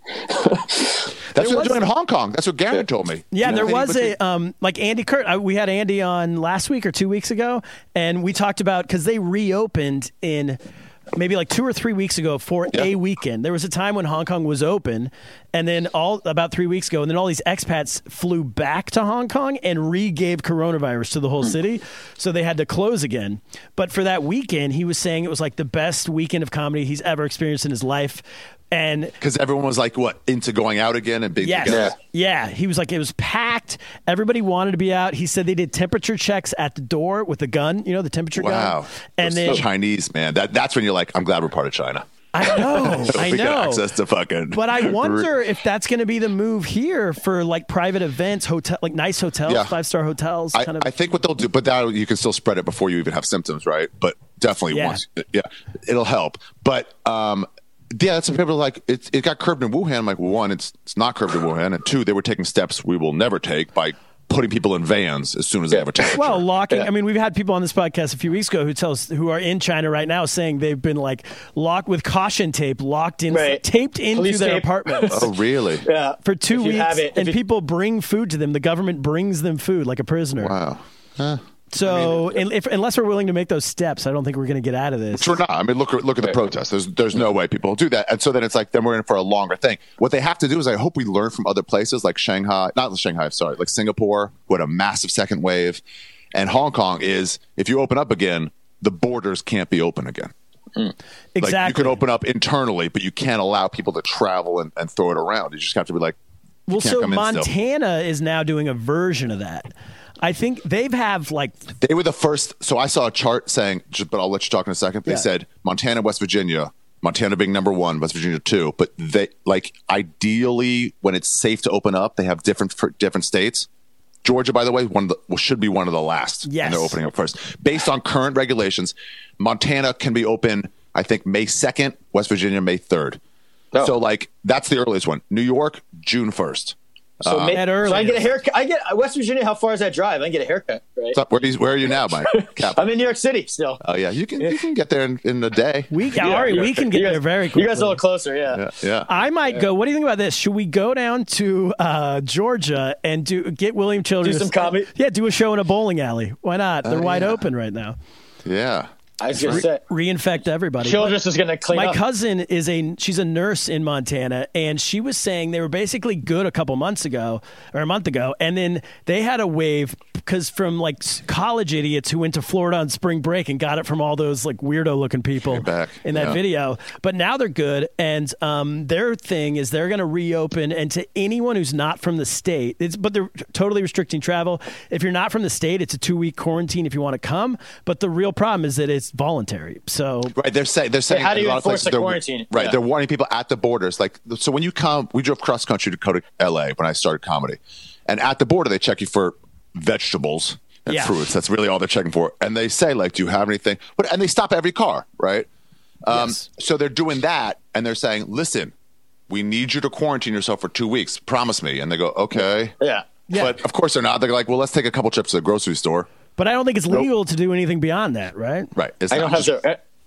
That's what was- they're doing in Hong Kong. That's what Gary told me. Yeah, You know, there they- was but they- a um, like Andy Kurt. I, we had Andy on last week or two weeks ago, and we talked about because they reopened in maybe like two or three weeks ago for Yeah. a weekend. There was a time when Hong Kong was open, and then all about three weeks ago, and then all these expats flew back to Hong Kong and re-gave coronavirus to the whole city, so they had to close again. But for that weekend, he was saying it was like the best weekend of comedy he's ever experienced in his life. And Because everyone was like, what, into going out again and being yes. together? Yeah. He was like, it was packed. Everybody wanted to be out. He said they did temperature checks at the door with a gun, you know, the temperature Wow. gun. And Those then Chinese, man. That That's when you're like, I'm glad we're part of China. I know, I we know. got access to fucking. But I wonder if that's going to be the move here for like private events, hotel, like nice hotels, Yeah. five star hotels. I, kind of. I think what they'll do, but that you can still spread it before you even have symptoms, right? But definitely Yeah. once, yeah, it'll help. But um, yeah, that's people are like it. It got curbed in Wuhan. I'm like, one, it's it's not curbed in Wuhan, and two, they were taking steps we will never take by putting people in vans as soon as they have a temperature. Well, locking. Yeah. I mean, we've had people on this podcast a few weeks ago who tell us who are in China right now saying they've been like locked with caution tape, locked in, Right. taped into Police their tape. apartments. oh, really? Yeah, For two If you weeks, have it, if and you- people bring food to them. The government brings them food like a prisoner. Wow. Huh. So, and if, unless we're willing to make those steps, I don't think we're going to get out of this. Sure not. I mean, look look at the protests. There's there's no way people will do that. And so then it's like then we're in for a longer thing. What they have to do is I hope we learn from other places like Shanghai, not Shanghai, sorry, like Singapore, who had a massive second wave, and Hong Kong is if you open up again, the borders can't be open again. Exactly. Like you can open up internally, but you can't allow people to travel and, and throw it around. You just have to be like, you well, can't so come in still. Montana is now doing a version of that. I think they've have like They were the first. So I saw a chart saying, just- but I'll let you talk in a second. They Yeah. said Montana, West Virginia, Montana being number one, West Virginia two. But they like ideally when it's safe to open up, they have different for different states. Georgia, by the way, one of the well, should be one of the last. Yes. And they're opening up first. Based on current regulations, Montana can be open, I think, May second, West Virginia, May third. Oh. So like that's the earliest one. New York, June first. So, ma- At so I earliest. get a haircut. I get West Virginia. How far is that drive? I can get a haircut, right? So where, are you, where are you now, Mike? Cap? I'm in New York City still. Oh yeah, you can you can get there in, in a day. we, Ari, we can get You guys- there very quickly. You guys are a little closer, yeah. Yeah, yeah. I might go. What do you think about this? Should we go down to uh, Georgia and do get William Childress? Do some comedy? Yeah, do a show in a bowling alley. Why not? They're Oh, wide yeah. open right now. Yeah. I was gonna say, Reinfect everybody. Childress is gonna clean My up. cousin is a she's a nurse in Montana, and she was saying they were basically good a couple months ago or a month ago, and then they had a wave because from like s- college idiots who went to Florida on spring break and got it from all those like weirdo looking people Came back, in that yeah. video. But now they're good, and um, their thing is they're going to reopen, and to anyone who's not from the state, it's but they're totally restricting travel. If you're not from the state, it's a two week quarantine if you want to come. But the real problem is that it's voluntary. So Right. They're saying they're saying how do in a you lot of enforce places the they're- quarantine? Right. Yeah. They're warning people at the borders. Like so when you come we drove cross country to go to L A when I started comedy. And at the border they check you for vegetables and Yeah. fruits. That's really all they're checking for. And they say, like, do you have anything? But and they stop every car, right? Um, Yes. So they're doing that, and they're saying, listen, we need you to quarantine yourself for two weeks. Promise me. And they go, okay. Yeah. Yeah. But of course they're not. They're like, well, let's take a couple trips to the grocery store. But I don't think it's legal to do anything beyond that, right? Right. It's I not don't have just- to.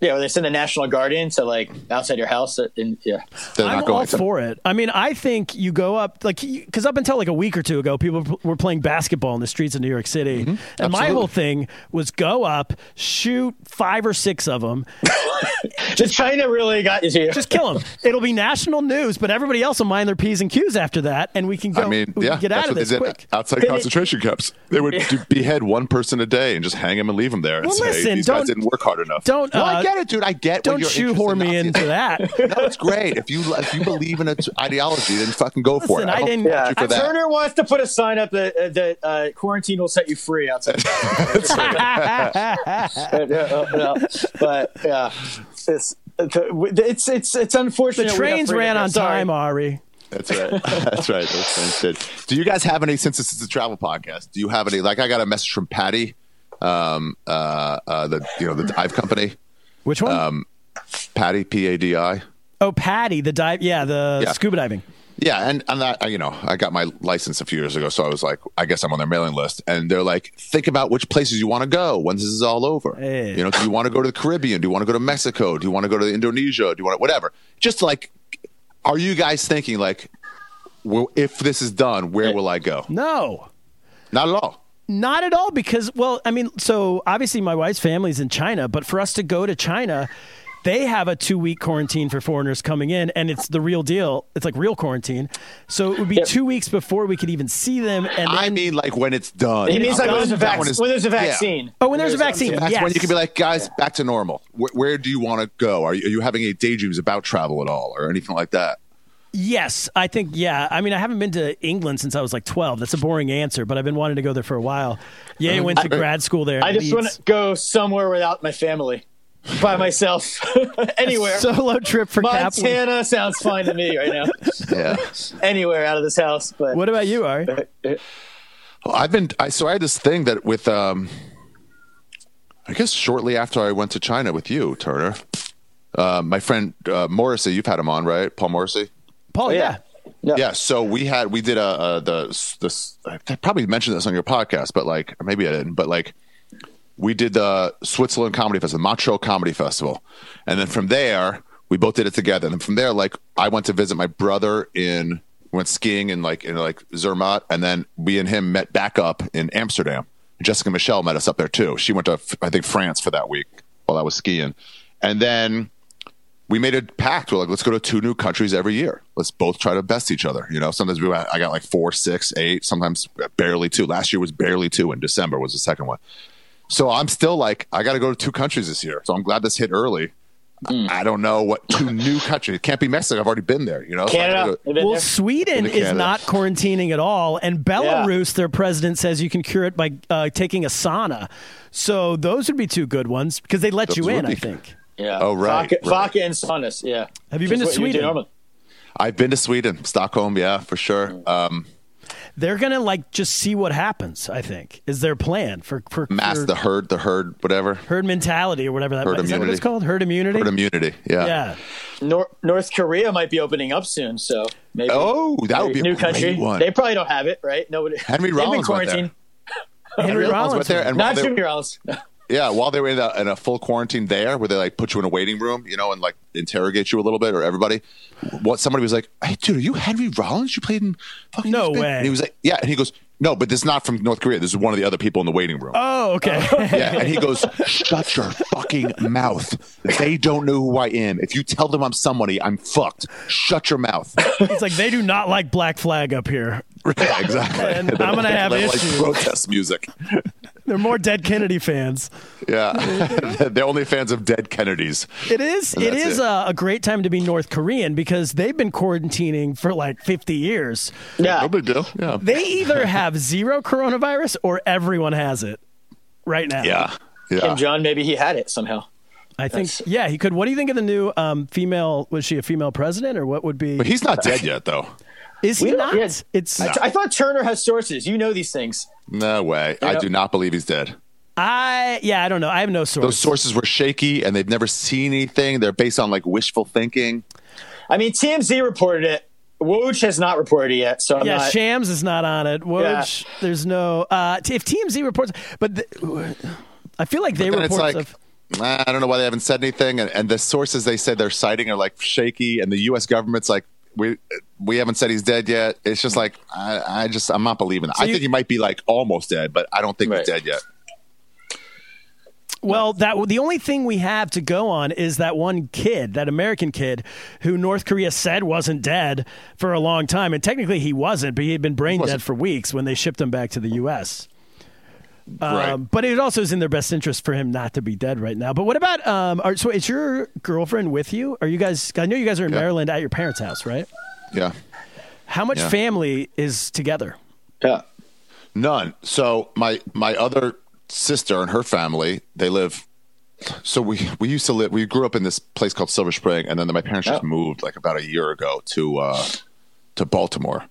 Yeah, where they send the National Guard in to like outside your house. In, yeah, They're I'm not going all to. for it. I mean, I think you go up like because up until like a week or two ago, people p- were playing basketball in the streets of New York City, and my Absolutely. whole thing was go up, shoot five or six of them, just China really got you here. just kill them. It'll be national news, but everybody else will mind their p's and q's after that, and we can go. I mean, we yeah, can get that's out of what this they did quick. outside concentration camps. They would do, behead one person a day and just hang him and leave him there and Well, say listen, these guys don't- didn't work hard enough. don't, No, I uh, get it, dude. I get. when Don't you're shoehorn me interested in into Nazis. that. No, it's great. If you if you believe in an ideology, then fucking go for Listen, it. I don't didn't- fault Yeah, you for that. Turner wants to put a sign up that, uh, that uh, quarantine will set you free outside. Yeah, but yeah, it's it's it's it's unfortunate. The we got trains freedom. ran on Sorry. time, Ari. That's right. That's right. Those things did. Do you guys have any? Since this is a travel podcast, do you have any? Like, I got a message from Patty, um, uh, uh, the you know the dive company, Which one? um, Patty P A D I. oh, Patty, the dive. Yeah, the Yeah. scuba diving. Yeah, and and that you know, I got my license a few years ago, so I was like, I guess I'm on their mailing list, and they're like, think about which places you want to go when this is all over. Hey. You know, do you want to go to the Caribbean? Do you want to go to Mexico? Do you want to go to Indonesia? Do you want to, whatever? Just like, are you guys thinking like, well, if this is done, where will I go? No. Not at all. Not at all, because, well, I mean, so obviously my wife's family's in China, but for us to go to China, they have a two-week quarantine for foreigners coming in, and it's the real deal. It's like real quarantine. So it would be Yep. two weeks before we could even see them. And I then, mean, like when it's done. He means like when there's a, That vac- one is- when there's a yeah. vaccine. oh, when there's a vaccine, That's yes. when you can be like, guys, back to normal. Where, where do you want to go? Are you, are you having any daydreams about travel at all or anything like that? Yes, I think, yeah. I mean, I haven't been to England since I was like twelve. That's a boring answer, but I've been wanting to go there for a while. Yeah, I went to I- grad school there. I in just want Leeds. to go somewhere without my family, by myself, anywhere. Solo trip for Kaplan. Montana sounds fine to me right now. Yeah. Anywhere out of this house, but What about you, Ari? Well, I've been. I so I had this thing that with. Um, I guess shortly after I went to China with you, Turner, uh, my friend uh, Morrissey. You've had him on, right? Paul Morrissey. Paul, yeah. yeah. Yeah. So we had we did a, a the this. I probably mentioned this on your podcast, but like or maybe I didn't. But like we did the Switzerland Comedy Festival, Montreal Comedy Festival, and then from there we both did it together. And then from there, like I went to visit my brother in went skiing in like in like Zermatt, and then we and him met back up in Amsterdam. Jessica Michelle met us up there too. She went to I think France for that week while I was skiing, and then we made a pact. We're like, let's go to two new countries every year. Let's both try to best each other. You know, sometimes we I got like four, six, eight. Sometimes barely two. Last year was barely two. In December was the second one. So I'm still like, I got to go to two countries this year. So I'm glad this hit early. Mm. I don't know what two new countries. It can't be Mexico. I've already been there. You know, So I gotta Canada. go- They've been Well, there. Sweden Into is Canada. not quarantining at all, and Belarus, their president says you can cure it by uh, taking a sauna. So those would be two good ones because they let Those you would in. be- I think. Yeah. Oh, right, Vodka, right. vodka and saunas. Yeah. Have you Just been to what you would do Sweden? normally. I've been to Sweden, Stockholm. Yeah, for sure. Mm. Um, They're gonna like just see what happens. I think is their plan for for, mass for the herd, the herd, whatever. herd mentality or whatever that Herd is. That what immunity. it's called? Herd immunity. Herd immunity. Yeah. yeah. Nor- North Korea might be opening up soon, so maybe. Oh, that would be a new great country. one. They probably don't have it, right? Nobody. Henry They've been Rollins went there. quarantined. Henry Rollins Rollins went there, and while Not they, Jimmy Rollins. yeah, while they were in a, in a full quarantine there, where they like put you in a waiting room, you know, and like interrogate you a little bit, or everybody. What somebody was like, "Hey, dude, are you Henry Rollins? You played in fucking No this band?" way. And he was like, "Yeah," and he goes, "No, but this is not from North Korea. This is one of the other people in the waiting room." Oh, okay. Yeah, and he goes, "Shut your fucking mouth. They don't know who I am. If you tell them I'm somebody, I'm fucked. Shut your mouth." It's like they do not like Black Flag up here. Yeah, exactly. And I'm gonna have They issues. like protest music. They're more Dead Kennedy fans. Yeah, they're only fans of dead Kennedys. It is. And It that's is it. A, a great time to be North Korean because they've been quarantining for like fifty years. Yeah. No big deal. Yeah. They either have zero coronavirus or everyone has it right now. Yeah. Kim Yeah. Jong, maybe he had it somehow. I think. That's- Yeah, he could. What do you think of the new um, female? Was she a female president or what would be? But he's not dead yet, though. Is he We don't- not? yeah. It's. I, I thought Turner has sources. You know these things. No way. I know- do not believe he's dead. I. Yeah, I don't know. I have no source. Those sources were shaky and they've never seen anything. They're based on like wishful thinking. I mean, T M Z reported it. Woj has not reported it yet, so I'm yeah, not. Shams is not on it. Woj, there's no. Uh, t- if T M Z reports, but the, I feel like they Then report it's like, stuff. I don't know why they haven't said anything. And, and the sources they said they're citing are like shaky. And the U S government's like, we we haven't said he's dead yet. It's just like, I, I just, I'm not believing it. So I you, think he might be like almost dead, but I don't think right. he's dead yet. Well, that the only thing we have to go on is that one kid, that American kid, who North Korea said wasn't dead for a long time. And technically he wasn't, but he had been brain dead for weeks when they shipped him back to the U S Right. Um, but it also is in their best interest for him not to be dead right now. But what about, um, are, so is your girlfriend with you? Are you guys, I know you guys are in yeah. Maryland at your parents' house, right? Yeah. How much yeah. family is together? Yeah. None. So my, my other sister and her family, they live, so we, we used to live, we grew up in this place called Silver Spring. And then my parents just oh. moved like about a year ago to, uh, to Baltimore.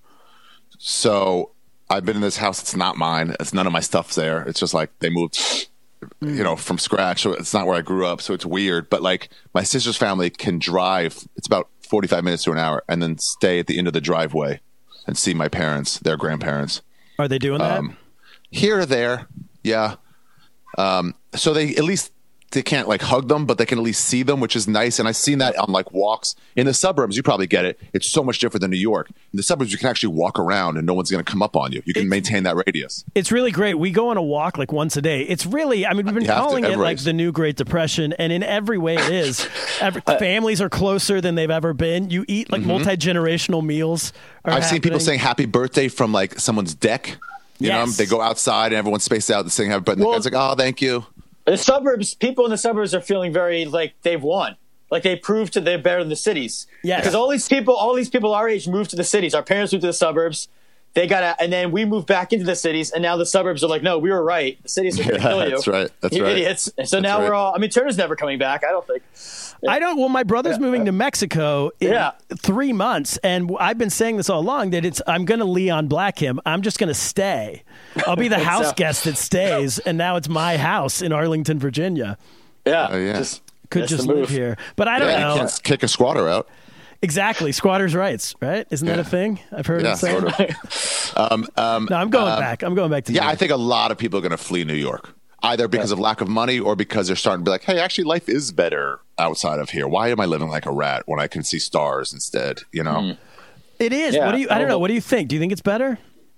So I've been in this house. It's not mine. It's none of my stuff's there. It's just like they moved, you know, from scratch. So it's not where I grew up. So it's weird. But like my sister's family can drive. It's about forty-five minutes to an hour, and then stay at the end of the driveway and see my parents, their grandparents. Are they doing that? Um, here or there, yeah. Um, so they at least they can't like hug them, but they can at least see them, which is nice. And I've seen that on like walks in the suburbs. You probably get it. It's so much different than New York. In the suburbs, you can actually walk around and no one's going to come up on you. You can it's, maintain that radius. It's really great. We go on a walk like once a day. It's really, I mean, we've been calling it like the new Great Depression, and in every way it is. Every, uh, families are closer than they've ever been. You eat like mm-hmm. multi-generational meals. Are I've happening. seen people saying happy birthday from like someone's deck. You yes. know, they go outside and everyone's spaced out and saying happy birthday. Well, the guy's like, oh, thank you. The suburbs, people in the suburbs are feeling very like they've won. Like they proved to they're better than the cities. Yeah. Because all these people, all these people our age moved to the cities. Our parents moved to the suburbs. They got to, and then we moved back into the cities, and now the suburbs are like, no, we were right. The cities are going to yeah, kill you. That's right. That's you right. idiots. And so that's now right. we're all. I mean, Turner's never coming back. I don't think. I don't. Well, my brother's yeah. moving to Mexico in yeah. three months, and I've been saying this all along that it's. I'm going to Leon Black him. I'm just going to stay. I'll be the house so. guest that stays, and now it's my house in Arlington, Virginia. Yeah, uh, yeah. Just, could just live here, but I don't yeah, know. You can't kick a squatter out. Exactly, squatters' rights, right? Isn't yeah. that a thing? I've heard yeah, it say. Sort of. um, um, no, I'm going um, back. I'm going back to. Yeah, New York. I think a lot of people are going to flee New York, either because yeah. of lack of money or because they're starting to be like, "Hey, actually, life is better outside of here. Why am I living like a rat when I can see stars instead?" You know, mm. it is. Yeah. What do you? I don't know. What do you think? Do you think it's better?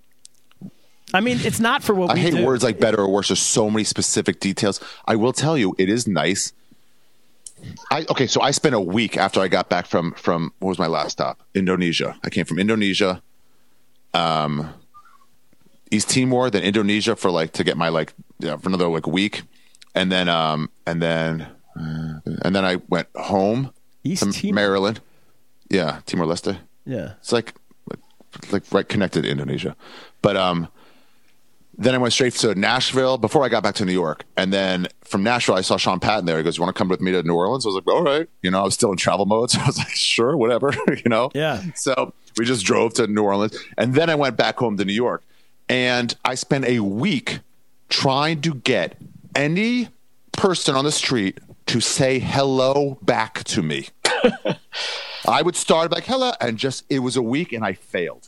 I mean, it's not for what I we hate do. words like better or worse. There's so many specific details. I will tell you, it is nice. I, okay, so I spent a week after I got back from, from what was my last stop? Indonesia. I came from Indonesia, um, East Timor, then Indonesia for like to get my like yeah, for another like week, and then um and then uh, and then I went home East to Timor. Maryland. Yeah, Timor Leste. Yeah, it's like like right connected to Indonesia, but um. Then I went straight to Nashville before I got back to New York. And then from Nashville, I saw Sean Patton there. He goes, "You want to come with me to New Orleans?" I was like, all right. You know, I was still in travel mode. So I was like, sure, whatever, you know? Yeah. So we just drove to New Orleans. And then I went back home to New York. And I spent a week trying to get any person on the street to say hello back to me. I would start like, hello. And just, it was a week and I failed.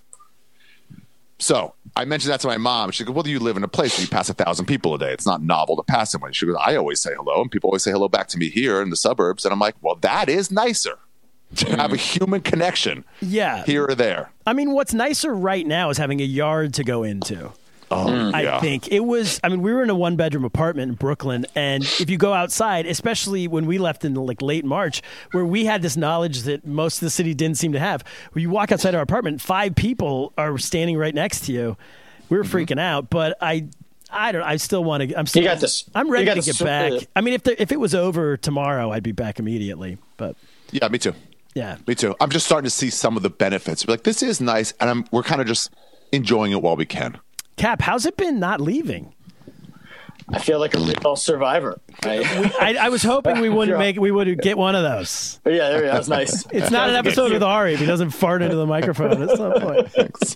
So I mentioned that to my mom. She goes, well, do you live in a place where you pass a thousand people a day? It's not novel to pass someone. She goes, I always say hello, and people always say hello back to me here in the suburbs. And I'm like, well, that is nicer to have a human connection yeah. here or there. I mean, what's nicer right now is having a yard to go into. Oh, I yeah. think it was, I mean, we were in a one bedroom apartment in Brooklyn, and if you go outside, especially when we left in like late March, where we had this knowledge that most of the city didn't seem to have, where you walk outside our apartment, five people are standing right next to you. We were mm-hmm. freaking out, but I, I don't, I still want to, I'm still, you got this. I'm ready to this, get back. Uh, I mean, if there, if it was over tomorrow, I'd be back immediately, but. Yeah, me too. Yeah. Me too. I'm just starting to see some of the benefits. Like, this is nice, and I'm, we're kind of just enjoying it while we can. Cap, how's it been not leaving? I feel like a real survivor. I, we, I, I was hoping we wouldn't make we would get one of those. Yeah, there we go. That was nice. It's not an episode with Ari if he doesn't fart into the microphone at some point.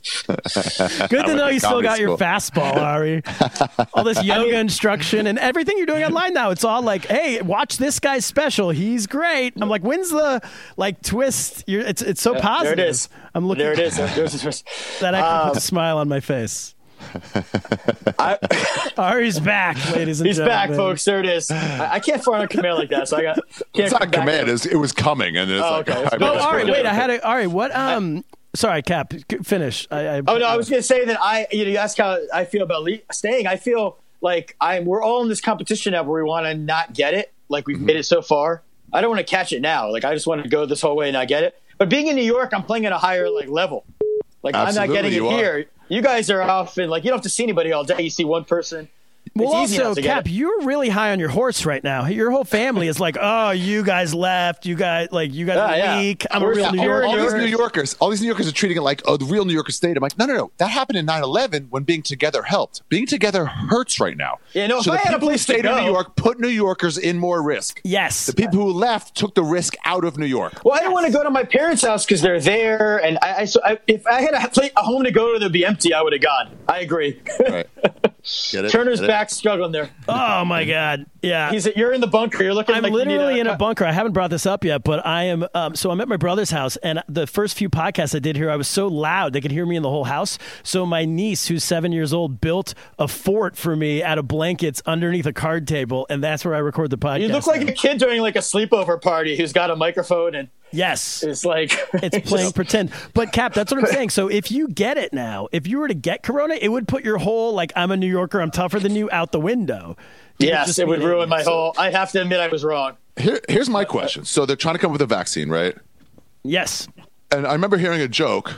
Good to know you still got your fastball, Ari. All this yoga I mean, instruction and everything you're doing online now. It's all like, hey, watch this guy's special. He's great. I'm like, when's the like twist? You're, it's it's so yeah, positive. There it is. I'm looking. There it is. There's a twist. That actually um, puts a smile on my face. I, Ari's back, ladies and he's gentlemen. back, folks. There it is. I, I can't fart on command like that, so I got. Can't It's not a come back command. to it. It's, it was coming, and it's Oh, like, okay. I No, Oh, just- Ari, Okay. wait, I had a Ari. What? Um, sorry, Cap. c- Finish. I, I, Oh no, I was going to say that I. You know, you ask how I feel about le- staying. I feel like I'm. We're all in this competition now where we want to not get it. Like we've made it so far. I don't want to catch it now. Like I just want to go this whole way and not get it. But being in New York, I'm playing at a higher like level. Like I'm Absolutely, not getting it you are. here. You guys are off and like you don't have to see anybody all day. You see one person. Well, It's easy also, enough to get Cap, it. you're really high on your horse right now. Your whole family is like, "Oh, you guys left. You guys like you guys Yeah, are yeah. weak. I'm a We're real New superior all Yorker." these New Yorkers, all these New Yorkers are treating it like, oh, the real New Yorker state. I'm like, no, no, no. That happened in nine eleven when being together helped. Being together hurts right now. Yeah, no, if So I the had a people who place to stayed in go- New York put New Yorkers in more risk. Yes. The people who left took the risk out of New York. Well, I didn't want to go to my parents' house because they're there, and I, I, so I if I had a, pla- a home to go to that'd be empty, I would have gone. I agree. Right. Get it? Turner's Get it? back struggling there. Oh my God. Yeah. He's you're in the bunker. You're looking. I'm like you need literally a- in a bunker. I haven't brought this up yet, but I am. Um, so I'm at my brother's house, and the first few podcasts I did here, I was so loud they could hear me in the whole house. So my niece, who's seven years old, built a fort for me out of blankets underneath a card table, and that's where I record the podcast. You look like now. a kid doing like a sleepover party who's got a microphone and Yes. it's like It's playing pretend. But Cap, that's what I'm saying. So if you get it now, if you were to get corona, it would put your whole like I'm a New Yorker, I'm tougher than you out the window. You yes, just it would be- ruin my whole. I have to admit I was wrong. Here, here's my question. So they're trying to come up with a vaccine, right? Yes. And I remember hearing a joke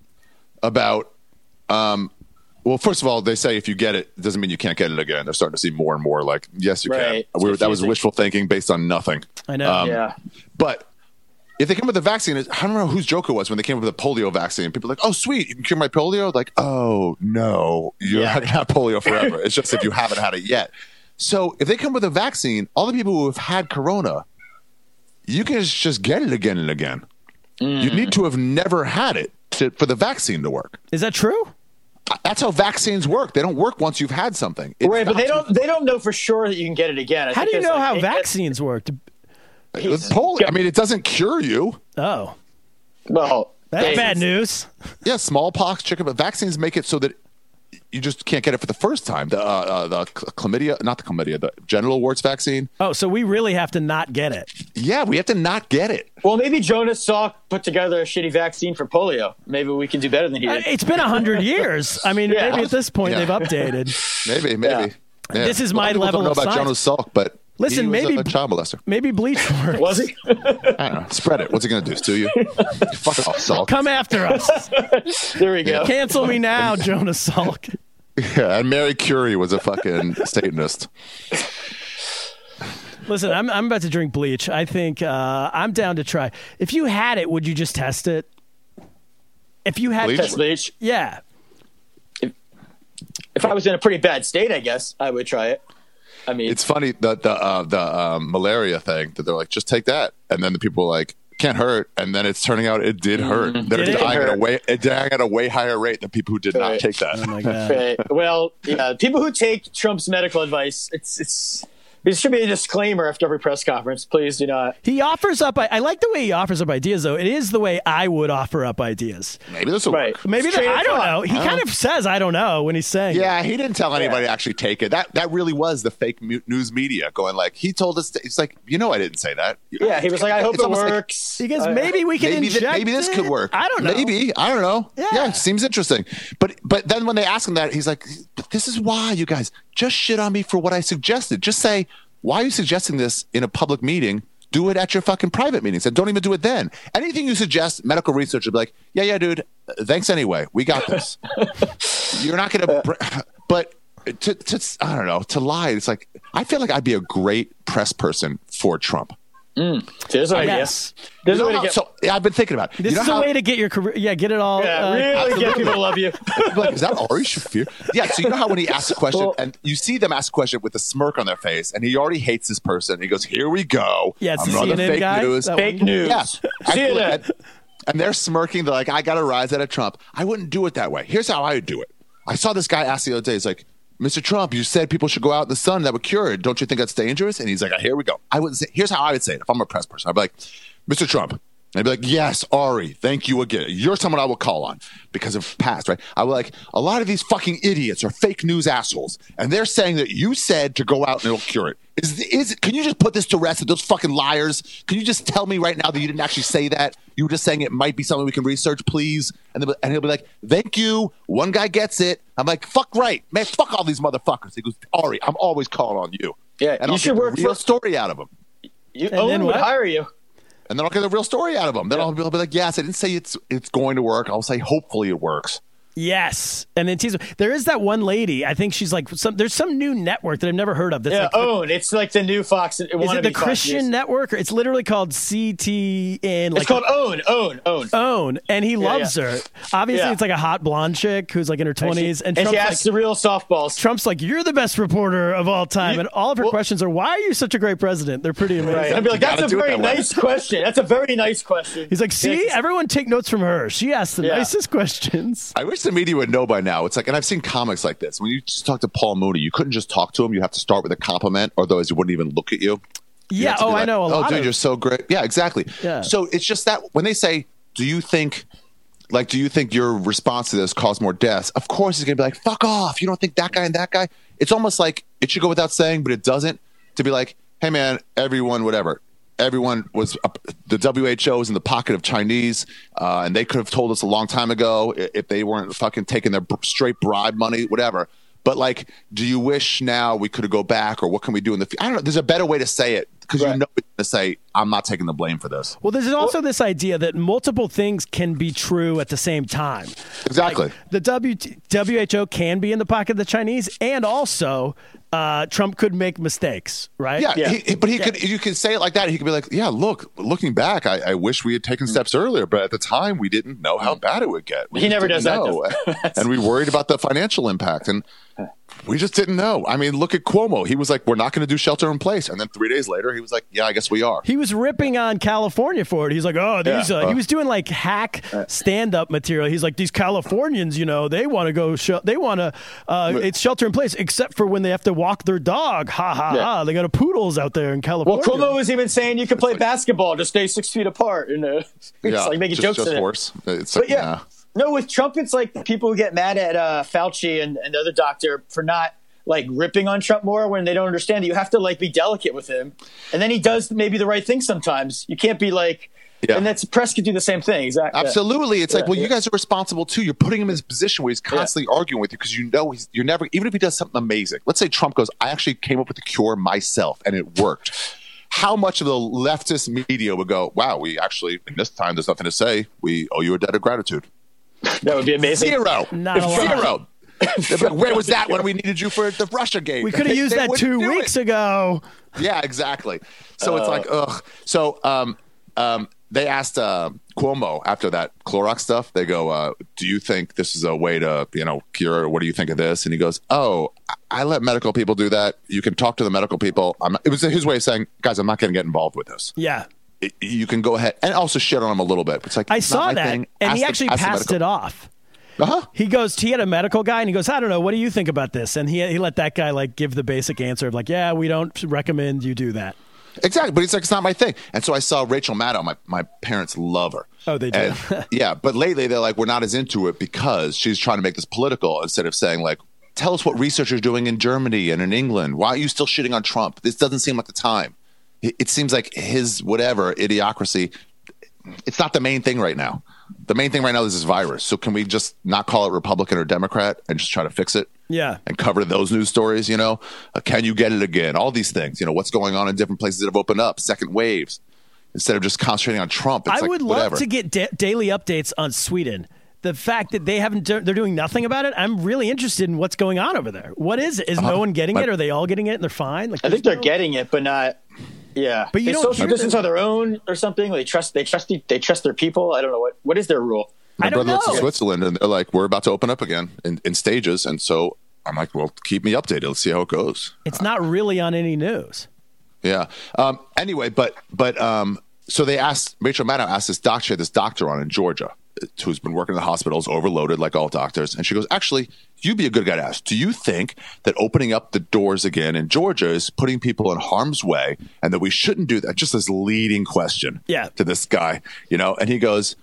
about, um, well, first of all, they say if you get it, it doesn't mean you can't get it again. They're starting to see more and more like, yes, you Right. can. We were, that was Confusing. wishful thinking based on nothing. I know. Um, Yeah. But if they come with a vaccine, I don't know whose joke it was when they came up with a polio vaccine. People are like, oh, sweet, you can cure my polio? Like, oh, no, you're Yeah. not going to have polio forever. It's just if you haven't had it yet. So if they come with a vaccine, all the people who have had corona, you can just get it again and again. You need to have never had it to, for the vaccine to work. Is that true? That's how vaccines work. They don't work once you've had something. It's Right, but they not- don't. They don't know for sure that you can get it again. I How think do you it's know like- how it- vaccines work? With polio, I mean, it doesn't cure you. Oh, Well, that's they- bad news. Yeah, smallpox, chicken, but vaccines make it so that you just can't get it for the first time. The uh, uh, the chlamydia, not the chlamydia, the genital warts vaccine. Oh, so we really have to not get it. Yeah, we have to not get it. Well, maybe Jonas Salk put together a shitty vaccine for polio. Maybe we can do better than he Uh, did. It's been a hundred years. I mean, Yeah. maybe at this point Yeah. they've updated. Maybe, maybe. Yeah. This is A lot my people level don't know of about science. Jonas Salk, but Listen, he was maybe- a child molester. Maybe bleach works. Was he? I don't know. Spread it. What's he going to do? Sue you? Fuck off, Salk. Come after us. There we go. Cancel me now, Jonas Salk. Yeah, and Mary Curie was a fucking Satanist. Listen, I'm I'm about to drink bleach. I think uh, I'm down to try. If you had it, would you just test it? If you had, Bleach? Test bleach. yeah. If I was in a pretty bad state, I guess I would try it. I mean, It's funny the the uh, the um, malaria thing that they're like, just take that, and then the people are like, can't hurt, and then it's turning out it did hurt. They're Did it? dying at a Hurt. way it dying at a way higher rate than people who did not Right. take that. Oh my god. right. Well, yeah, people who take Trump's medical advice, it's it's. There should be a disclaimer after every press conference. Please do not. He offers up. I, I like the way he offers up ideas, though. It is the way I would offer up ideas. Maybe this will Right. work. Maybe Straight that, I don't thought. know. He kind of says I don't know when he's saying. it. Yeah, he didn't tell anybody to actually take it. That that really was the fake mu- news media going like, he told us. To, it's like, you know, I didn't say that. Yeah, he was like, I hope It's it almost like- works. He goes, Uh, maybe we can Maybe, inject th- maybe this it. could work. I don't know. Maybe I don't know. Yeah. Yeah. it seems interesting. But but then when they ask him that, he's like, "But this is why you guys just shit on me for what I suggested. Just say, why are you suggesting this in a public meeting? Do it at your fucking private meetings, and don't even do it then. Anything you suggest, medical research would be like, yeah, yeah, dude. Thanks anyway. We got this. You're not gonna. Br- but to, to I don't know to lie. It's like I feel like I'd be a great press person for Trump. There's an idea. Yes. There's You a know way to how- get. so yeah, I've been thinking about it. This you know is how, a way to get your career. Yeah, get it all. yeah, uh, really get people to love you. like, is that Ari Shafir? Yeah. So you know how when he asks a question and you see them ask a question with a smirk on their face, and he already hates this person. He goes, "Here we go. Yeah, it's I'm the on C N N fake guy. news." That Fake one. news. Yeah. See you then. And, and they're smirking. They're like, I got to rise out of Trump. I wouldn't do it that way. Here's how I would do it. I saw this guy ask the other day, he's like, Mister Trump, you said people should go out in the sun. That would cure it. Don't you think that's dangerous? And he's like, here we go. I would say, here's how I would say it if I'm a press person. I'd be like, Mister Trump, And I'd be like, yes, Ari, thank you again. You're someone I will call on because of past, right? I will like, a lot of these fucking idiots are fake news assholes. And they're saying that you said to go out and it'll cure it. Is, is Can you just put this to rest with those fucking liars? Can you just tell me right now that you didn't actually say that? You were just saying it might be something we can research, please? And, and he'll be like, thank you. One guy gets it. I'm like, fuck right. Man, fuck all these motherfuckers. He goes, Ari, I'm always calling on you. Yeah, and you I'll should get work a real for- story out of him. You, And Owen then would what? hire you. And then I'll get a real story out of them. Then I'll, be, I'll be like, yes, I didn't say it's it's going to work. I'll say, hopefully it works. Yes, and then tease. There is that one lady. I think she's like some. There's some new network that I've never heard of. That's Yeah, like, Own. It's like the new Fox. It is it the Christian network? Or it's literally called C T N. Like It's called Own. Own. Own. Own, and he loves yeah. her. Obviously, Yeah. it's like a hot blonde chick who's like in her twenties, and, and Trump's she like, asks the real softballs. Trump's like, "You're the best reporter of all time," You- and all of her well- questions are, "Why are you such a great president?" They're pretty amazing. Right. I'd be like, You that's gotta a do it very that way. nice question. That's a very nice question. He's like, "See, Yeah, everyone take notes from her. She asks the Yeah. nicest questions." I wish the media would know by now. It's like, and I've seen comics like this. When you just talk to Paul Mooney, you couldn't just talk to him. You have to start with a compliment, or otherwise he wouldn't even look at you. You Yeah. have to Oh, be I like, know a oh, lot dude, of. you're so great. Yeah, exactly. Yeah. So it's just that when they say, do you think, like, do you think your response to this caused more deaths? Of course, he's going to be like, fuck off. You don't think that guy and that guy? It's almost like it should go without saying, but it doesn't. To be like, hey, man, everyone, whatever. Everyone was uh, the W H O was in the pocket of Chinese, uh, and they could have told us a long time ago i- if they weren't fucking taking their b- straight bribe money, whatever. But like, do you wish now we could go back, or what can we do in the future? I don't know. There's a better way to say it because you Right. know it's going to say, I'm not taking the blame for this. Well, there's also this idea that multiple things can be true at the same time. Exactly. The w- WHO can be in the pocket of the Chinese, and also uh, Trump could make mistakes, right? Yeah, Yeah. He, he- but he could. You could say it like that. He could be like, "Yeah, look, looking back, I, I wish we had taken steps earlier, but at the time, we didn't know how bad it would get. We He just never didn't does that, know. though. and we worried about the financial impact, and we just didn't know. I mean, look at Cuomo. He was like, "We're not going to do shelter in place," and then three days later, he was like, "Yeah, I guess we are." He was ripping on California for it. He's like, oh, these. Yeah. Uh, he was doing like hack stand-up material. He's like, these Californians, you know, they want to go. Sh- they want to. Uh, it's shelter in place, except for when they have to walk their dog. Ha ha Yeah. ha! They got a poodles out there in Well, California. Cuomo was even saying you could play basketball, just stay six feet apart. And uh, it's yeah, like making just, jokes just in it. horse. It's But like, yeah, no, with Trump, it's like people who get mad at uh, Fauci and, and the other doctor for not like ripping on Trump more when they don't understand it. You have to like be delicate with him, and then he does maybe the right thing sometimes. You can't be like, Yeah. and that's press could do the same thing. Exactly. Absolutely. It's like, Yeah, well, yeah. you guys are responsible too. You're putting him in this position where he's constantly arguing with you because you know he's you're never, even if he does something amazing. Let's say Trump goes, I actually came up with the cure myself and it worked. How much of the leftist media would go, wow, we actually, in this time, there's nothing to say. We owe you a debt of gratitude. That would be amazing. Zero. Not a lot. Zero. They'd be like, where was that when we needed you for the Russia game? We could have They- used they that wouldn't two do it. weeks ago. Yeah, exactly. So it's like, ugh. So um, um, they asked uh, Cuomo after that Clorox stuff. They go, uh, "Do you think this is a way to, you know, cure? What do you think of this?" And he goes, "Oh, I, I let medical people do that. You can talk to the medical people." I'm not, it was his way of saying, "Guys, I'm not going to get involved with this. Yeah, It- you can go ahead," and also shit on him a little bit. It's like I it's not saw my that, thing. and Ask he the- actually ask the passed medical- it off. Uh-huh. He goes, he had a medical guy, and he goes, I don't know, what do you think about this? And he he let that guy like give the basic answer of like, yeah, we don't recommend you do that. Exactly, but it's like it's not my thing. And so I saw Rachel Maddow. My my parents love her. Oh, they do. And, yeah, but lately they're like, we're not as into it because she's trying to make this political instead of saying like, tell us what research are doing in Germany and in England. Why are you still shitting on Trump? This doesn't seem like the time. It, it seems like his whatever idiocracy. It's not the main thing right now. The main thing right now is this virus. So can we just not call it Republican or Democrat and just try to fix it? Yeah. And cover those news stories, you know? Uh, can you get it again? All these things, you know, what's going on in different places that have opened up, second waves, instead of just concentrating on Trump. It's I like, would love whatever. to get da- daily updates on Sweden. The fact that they haven't, they're doing nothing about it. I'm really interested in what's going on over there. What is it? Is no one getting My- it? Are they all getting it and they're fine? Like, I think there's they're no- getting it, but not. Yeah, But you they don't social hear distance them- on their own or something. They trust. They trust. They trust their people. I don't know what. What is their rule? My I don't brother lives in know. Switzerland, and they're like, we're about to open up again in, in stages. And so I'm like, well, keep me updated. Let's see how it goes. It's not really on any news. Yeah. Um, anyway, but but um, so they asked Rachel Maddow asked this doctor, this doctor on in Georgia, who's been working in the hospital, is overloaded like all doctors. And she goes, actually, you'd be a good guy to ask. Do you think that opening up the doors again in Georgia is putting people in harm's way and that we shouldn't do that? Just this leading question yeah. to this guy, you know? And he goes,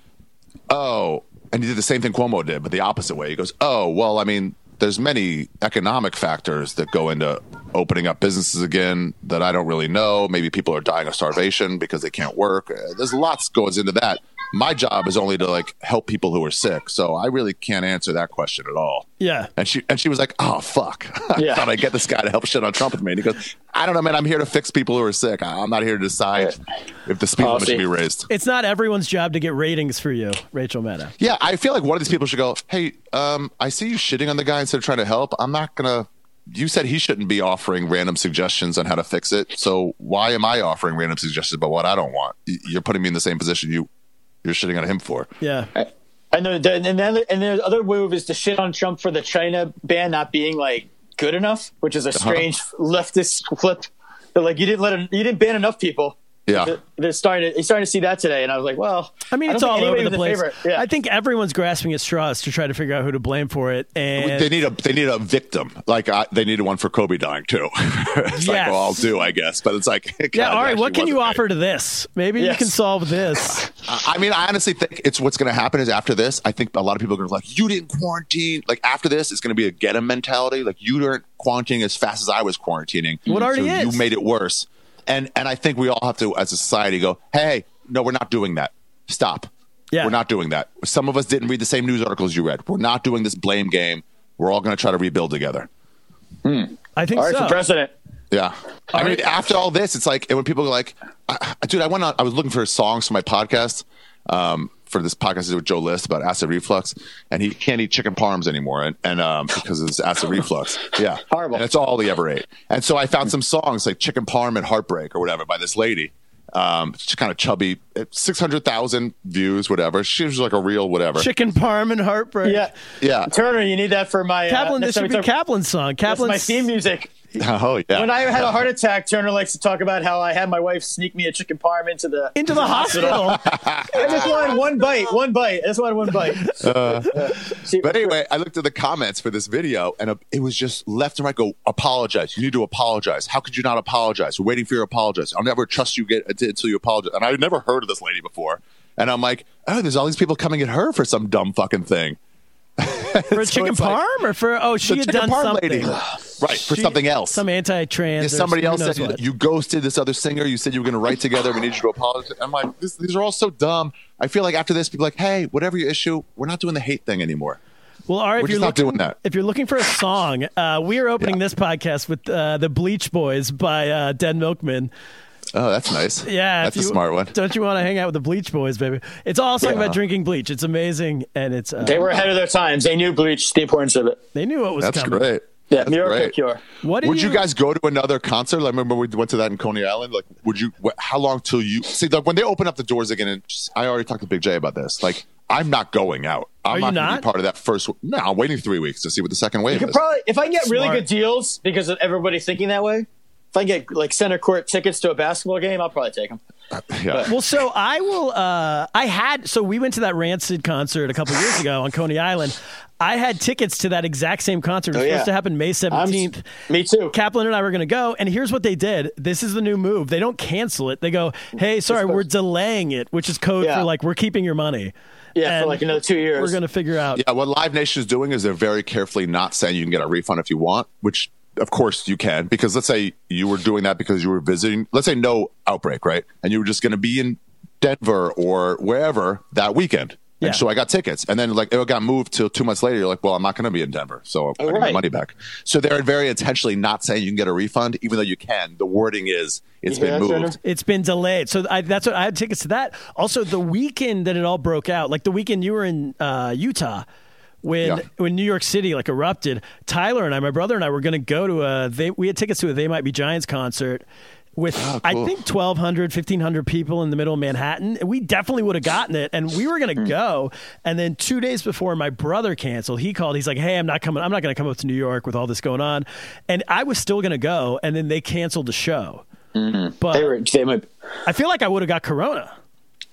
oh, and he did the same thing Cuomo did, but the opposite way. He goes, oh, well, I mean, there's many economic factors that go into opening up businesses again that I don't really know. Maybe people are dying of starvation because they can't work. There's lots goes into that. My job is only to like help people who are sick. So I really can't answer that question at all. Yeah. And she and she was like, oh, fuck. I Yeah. thought I'd get this guy to help shit on Trump with me. And he goes, I don't know, man. I'm here to fix people who are sick. I'm not here to decide if the speed limit should be raised. It's not everyone's job to get ratings for you, Rachel Maddow. Yeah, I feel like one of these people should go, hey, um, I see you shitting on the guy instead of trying to help. I'm not going to. You said he shouldn't be offering random suggestions on how to fix it. So why am I offering random suggestions about what I don't want? You're putting me in the same position you, you're shitting on him for. Yeah. And then, and then, and the other move is to shit on Trump for the China ban not being like good enough, which is a strange uh-huh. leftist flip. They're like, you didn't let him, you didn't ban enough people. Yeah, they're, they're starting to, they're starting to see that today, and I was like, well, I mean, I it's don't all think over the the place. Yeah. I think everyone's grasping at straws to try to figure out who to blame for it, and they need a they need a victim. Like uh, they needed one for Kobe dying too. It's yes. like, well, I'll do, I guess, but it's like, God, yeah. All right, what can you right. offer to this? Maybe yes. you can solve this. I mean, I honestly think it's what's going to happen is after this, I think a lot of people are going to be like, you didn't quarantine. Like after this, it's going to be a get 'em mentality. Like you weren't quarantining as fast as I was quarantining. What already so is. You made it worse. And and I think we all have to, as a society, go, hey, no, we're not doing that. Stop. Yeah. We're not doing that. Some of us didn't read the same news articles you read. We're not doing this blame game. We're all going to try to rebuild together. Hmm. I think all right, so. for president. Yeah. All I mean, right. after all this, it's like, and when people are like, I, dude, I went on, I was looking for songs for my podcast, um, for this podcast I did with Joe List about acid reflux, and he can't eat chicken parms anymore, and, and um, because of his acid reflux. Yeah. Horrible. And it's all he ever ate. And so I found some songs like Chicken Parm and Heartbreak or whatever by this lady. Um, she's kind of chubby, six hundred thousand views, whatever. She was like a real whatever. Chicken parm and heartbreak. Yeah. Yeah. Turner, you need that for my Kaplan, uh, this should be Kaplan's song. That's Kaplan's my theme music. Oh, yeah. When I had a heart attack, Turner likes to talk about how I had my wife sneak me a chicken parm into the into the hospital. I just wanted one bite, one bite. I just wanted one bite. Uh, See, but anyway, I looked at the comments for this video, and it was just left and right. Go apologize. You need to apologize. How could you not apologize? We're waiting for your apologize. I'll never trust you get until you apologize. And I had never heard of this lady before, and I'm like, oh, there's all these people coming at her for some dumb fucking thing. For a So chicken it's like- parm or for oh she The had chicken done parm something lady. Right, for She- something else. some anti-trans Yeah, or somebody who else knows said what. you ghosted this other singer. You said you were going to write together. We need you to apologize. I'm like, this, these are all so dumb. I feel like after this, people are like, hey, whatever your issue, we're not doing the hate thing anymore. Well, all right, We're if you're just not looking, doing that. if you're looking for a song, uh, we are opening Yeah. this podcast with uh, the Bleach Boys by uh, Dead Milkman. Oh, that's nice. Yeah, that's if a you- smart one. Don't you want to hang out with the Bleach Boys, baby? It's all a song Yeah. about drinking bleach. It's amazing, and it's uh, they were ahead of their times. They knew bleach, the importance of it. they knew what was That's coming. great. Yeah, That's miracle great. cure. What did Would you guys go to another concert? I remember we went to that in Coney Island. Like, would you? Wh- how long till you see? Like, when they open up the doors again, and just, I already talked to Big J about this. Like, I'm not going out. I'm Are you not, going to not? be part of that first. No, I'm waiting three weeks to see what the second wave You could is. probably, if I can get really Smart. good deals because of everybody thinking that way. If I can get like center court tickets to a basketball game, I'll probably take them. yeah. Well, so I will. Uh, I had. So we went to that Rancid concert a couple years ago on Coney Island. I had tickets to that exact same concert. It was Oh, yeah. supposed to happen May I'm, seventeenth. me too. Kaplan and I were going to go, and here's what they did. This is the new move. They don't cancel it. They go, "Hey, sorry, we're delaying it," which is code Yeah. for like we're keeping your money. Yeah, And for like another two years. We're going to figure out. Yeah, what Live Nation is doing is they're very carefully not saying you can get a refund if you want, which of course you can, because let's say you were doing that because you were visiting, let's say no outbreak, right? And you were just going to be in Denver or wherever that weekend. Yeah. And so I got tickets, and then like it got moved till two months later. You're like, well, I'm not going to be in Denver, so I get my right. money back. So they're very intentionally not saying you can get a refund, even though you can. The wording is it's You hear been that, moved. Turner? It's been delayed. So I, that's what I had tickets to that. Also, the weekend that it all broke out, like the weekend you were in uh, Utah, when Yeah. when New York City like erupted, Tyler and I, my brother and I, were going to go to a. They we had tickets to a They Might Be Giants concert with Oh, I cool. think twelve hundred, fifteen hundred people in the middle of Manhattan. And we definitely would have gotten it, and we were going to go. And then two days before my brother canceled, he called. He's like, "Hey, I'm not coming. I'm not going to come up to New York with all this going on." And I was still going to go, and then they canceled the show. But they were. They might. I feel like I would have got corona.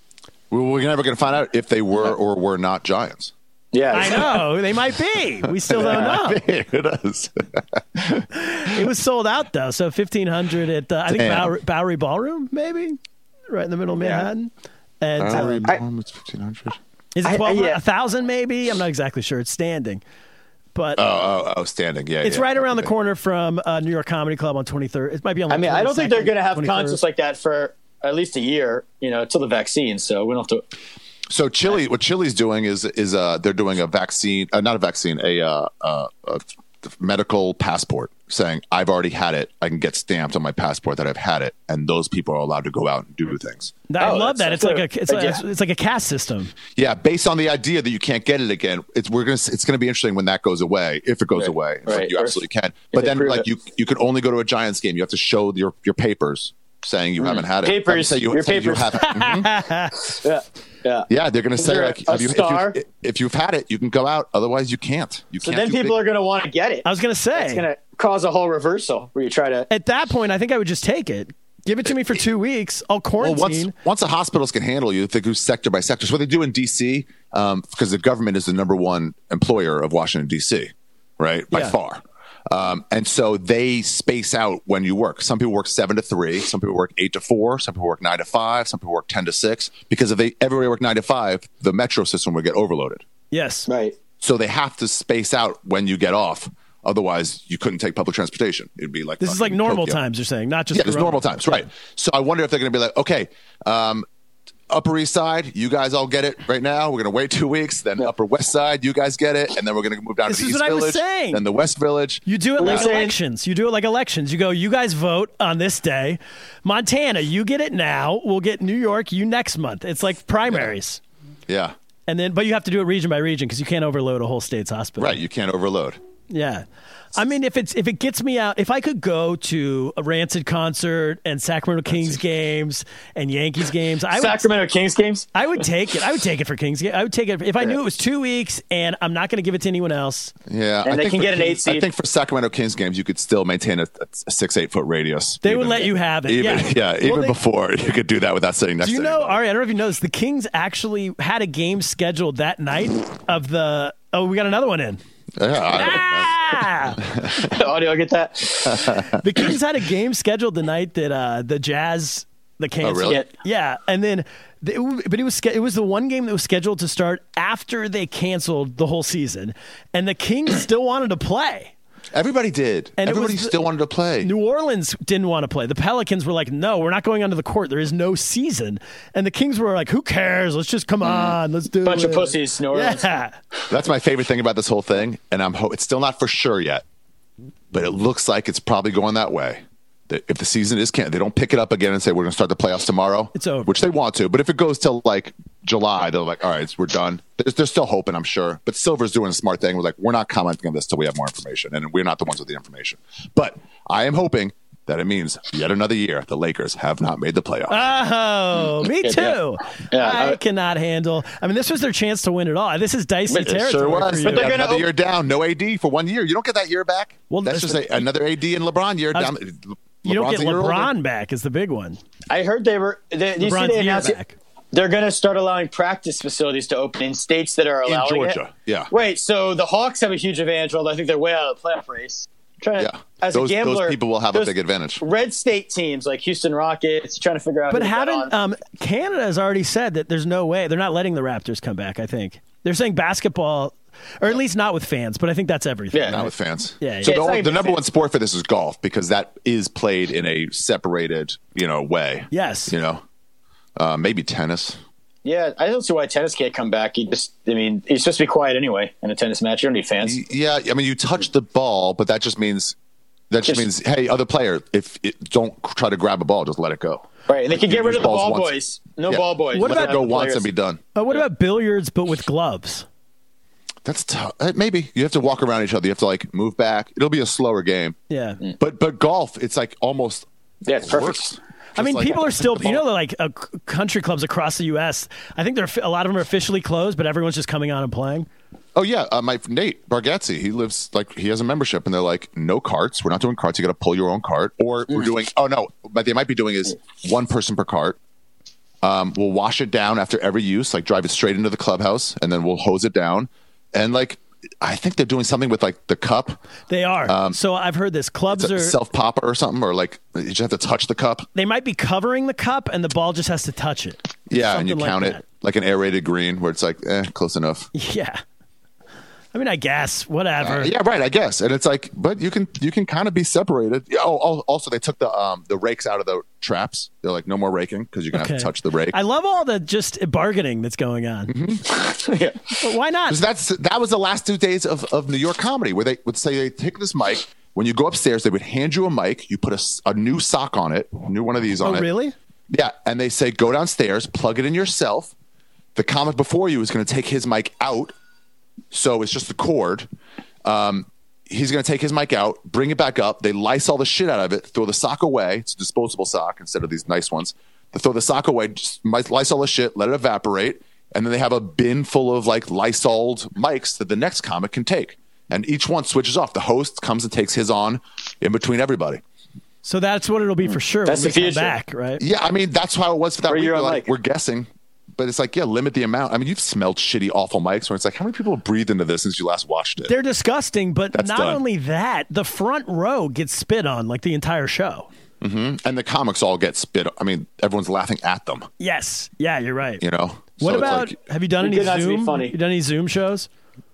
Well, we're never going to find out if they were or were not Giants. Yeah, I know they might be. We still don't know. It does. It was sold out though, so fifteen hundred at uh, I think Damn. Bowery, Bowery Ballroom, maybe right in the middle of Manhattan. And Bowery uh, Ballroom, it's fifteen hundred. is it I- I- twelve? yeah. A thousand maybe? I'm not exactly sure. It's standing, but Oh, oh, oh, standing. Yeah, it's yeah. right around the Okay. corner from uh, New York Comedy Club on twenty-third. It might be on. I mean, I don't think they're going to have twenty-third. concerts like that for at least a year, you know, till the vaccine. So we don't have to. So Chile, what Chile's doing is is uh, they're doing a vaccine, uh, not a vaccine, a, uh, uh, a medical passport, saying I've already had it. I can get stamped on my passport that I've had it, and those people are allowed to go out and do things. I Oh, love that. that's- It's like that's a it's, a- like, yeah. it's, it's like a caste system. Yeah, based on the idea that you can't get it again. It's we're gonna it's gonna be interesting when that goes away, if it goes Right, away. It's like right. you Or absolutely can. if But they then prove like it. you you can only go to a Giants game. You have to show your your papers saying you haven't had it. Papers, Say you, your say you papers. haven't- Mhm. Yeah, yeah. Yeah, they're going to say there like, a have you, if, star? you, if you've had it, you can go out. Otherwise, you can't. You So can't. then do people big- are going to want to get it. I was gonna say It's going to cause a whole reversal where you try to. at that point, I think I would just take it. Give it to me for two weeks. I'll Well, quarantine. once once the hospitals can handle you, they go sector by sector. So what they do in D C, um, because the government is the number one employer of Washington D C, right by Yeah. far. Um, and so they space out when you work. Some people work seven to three. Some people work eight to four. Some people work nine to five. Some people work ten to six. Because if they everybody work nine to five, the metro system would get overloaded. yes. Right. So they have to space out when you get off. Otherwise, you couldn't take public transportation. It'd be like This is like fucking normal Tokyo. times. You're saying, not just Yeah, it's corona. normal times, right? So I wonder if they're going to be like, okay, um, Upper East Side, you guys all get it right now. We're going to wait two weeks. Then Upper West Side, you guys get it, and then we're going to move down This to the is East what I was Village, saying. then the West Village. You do it Well, like they're saying- elections. You do it like elections. You go, you guys vote on this day. Montana, you get it now. We'll get New York, you next month. It's like primaries. Yeah, And then, but you have to do it region by region because you can't overload a whole state's hospital. right. You can't overload. Yeah. I mean, if it's if it gets me out, if I could go to a Rancid concert and Sacramento Kings games and Yankees games, I would, Sacramento Kings games. I would take it. I would take it for Kings. I would take it if I knew it was two weeks and I'm not going to give it to anyone else. Yeah, And I they think can for get an Kings- eight I seed. think for Sacramento Kings games, you could still maintain a, a six, eight foot radius. They would Even- let you have it. Even, yeah. yeah, Well, even they- before you could do that without sitting next Do you to know, anybody. Ari, I don't know if you know this, the Kings actually had a game scheduled that night of the, oh, we got another one in. Yeah, I- Ah! Audio, get that? The Kings had a game scheduled the night that uh, the Jazz, the canceled. really? Yeah. Yeah, and then, the, but it was sch- it was the one game that was scheduled to start after they canceled the whole season, and the Kings still wanted to play. everybody did. And it was Everybody the- still wanted to play. New Orleans didn't want to play. The Pelicans were like, "No, we're not going onto the court. There is no season." And the Kings were like, "Who cares? Let's just come on. Let's do Bunch it." of pussies, New Orleans. Yeah. That's my favorite thing about this whole thing, and I'm ho- it's still not for sure yet, but it looks like it's probably going that way. That if the season is canceled, they don't pick it up again and say we're going to start the playoffs tomorrow. It's over. which they want to. But if it goes till like July, they're like, all right, we're done. They're, they're still hoping, I'm sure. But Silver's doing a smart thing. We're like, we're not commenting on this till we have more information, and we're not the ones with the information. But I am hoping that it means yet another year the Lakers have not made the playoffs. Oh, me Yeah. too. Yeah, I I- cannot handle. I mean, this was their chance to win it all. This is dicey But it territory. It sure for was. you. But they're they're gonna another op- year down. No A D for one year. You don't get that year back. Well, That's that's just a, another A D and LeBron year was- down. you don't LeBron's get a year older. LeBron back is the big one. I heard they were. They, you see LeBron's they year announced back. they're going to start allowing practice facilities to open in states that are in allowing Georgia. it. Yeah. Wait, so the Hawks have a huge advantage, although I think they're way out of the playoff race. I'm trying to, Yeah. as Those- a those gambler, people will have a those big advantage. Red state teams like Houston Rockets trying to figure out. But who to bet haven't on. um, Canada has already said that there's no way they're not letting the Raptors come back. I think they're saying basketball, or at least not with fans. But I think that's everything. Yeah. Not with fans. Yeah, So yeah. the, It's not the even number fans. one sport for this is golf because that is played in a separated, you know, way. Yes. You know, uh, maybe tennis. Yeah, I don't see why tennis can't come back. You just, I mean, you're supposed to be quiet anyway in a tennis match. You don't need fans. Y- Yeah, I mean, you touch the ball, but that just means that just Just- means, hey, other player, if it, don't try to grab a ball, just let it go. Right, and they can You get rid use of the balls ball once. boys. No Yeah. ball boys. What Let about it go the once players? and be done. Uh, what about billiards, but with gloves? That's tough. Uh, Maybe you have to walk around each other. You have to like move back. It'll be a slower game. Yeah. But but golf, it's like almost Yeah, it's perfect. works. I mean, Just like- people are still, the you know, ball. like uh, c- country clubs across the U S. I think they're a lot of them are officially closed, but everyone's just coming on and playing. Oh yeah, uh, my Nate Bargatze, he lives like he has a membership, and they're like, no carts. We're not doing carts. You got to pull your own cart, or we're doing. Oh no, but they might be doing is one person per cart, Um, we'll wash it down after every use, like drive it straight into the clubhouse, and then we'll hose it down. And like, I think they're doing something with like the cup. They are. Um, so I've heard this. Clubs are self popper or something, or like you just have to touch the cup. They might be covering the cup, and the ball just has to touch it. Yeah, something and you like count that. it like an aerated green, where it's like, eh, close enough. Yeah. I mean, I guess whatever. Uh, yeah, right. I guess, and it's like, but you can you can kind of be separated. Yeah, oh, oh, also, they took the um the rakes out of the traps. They're like, no more raking because you're gonna Okay. have to touch the rake. I love all the just bargaining that's going on. Mm-hmm. yeah. But why not? 'Cause that's that was the last two days of, of New York comedy, where they would say they take this mic. When you go upstairs, they would hand you a mic. You put a, s- a new sock on it, new one of these on Oh, it. really? Yeah, and they say go downstairs, plug it in yourself. The comic before you is going to take his mic out, so it's just the cord. Um, he's going to take his mic out, bring it back up. They Lysol the shit out of it, throw the sock away. It's a disposable sock instead of these nice ones. They throw the sock away, just Lysol the shit, let it evaporate, and then they have a bin full of like Lysoled mics that the next comic can take. And each one switches off. The host comes and takes his on in between everybody. So that's what it'll be for sure That's when the we come future. back, right? Yeah, I mean, that's how it was for that Or week. you're We're, on like, mic. we're guessing. But it's like, yeah, limit the amount. I mean, you've smelled shitty, awful mics where it's like, how many people have breathed into this since you last watched it? They're disgusting, but That's not done. only that, the front row gets spit on like the entire show. And the comics all get spit. I mean, everyone's laughing at them, Yes. Yeah, you're right. you know? What So it's about, like, have you done You're any good not to be Zoom? funny. You done any Zoom shows?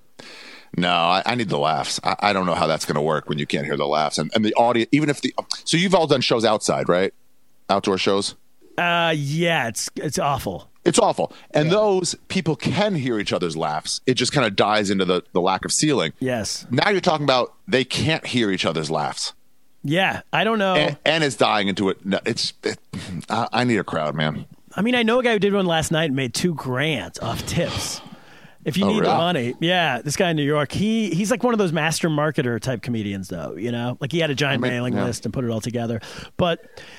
no, I, I need the laughs. I, I don't know how that's going to work when you can't hear the laughs. And, and the audience, even if the. So you've all done shows outside, right? Outdoor shows? Uh, yeah, it's it's awful. It's awful. And those people can hear each other's laughs. It just kind of dies into the, the lack of ceiling. Yes. Now you're talking about they can't hear each other's laughs. Yeah, I don't know. And, and it's dying into it. No, it's. It, I, I need a crowd, man. I mean, I know a guy who did one last night and made two grand off tips. If you Oh, need the really? money, yeah, this guy in New York, he he's like one of those master marketer type comedians, though. You know, like he had a giant I mean, mailing yeah. list and put it all together. But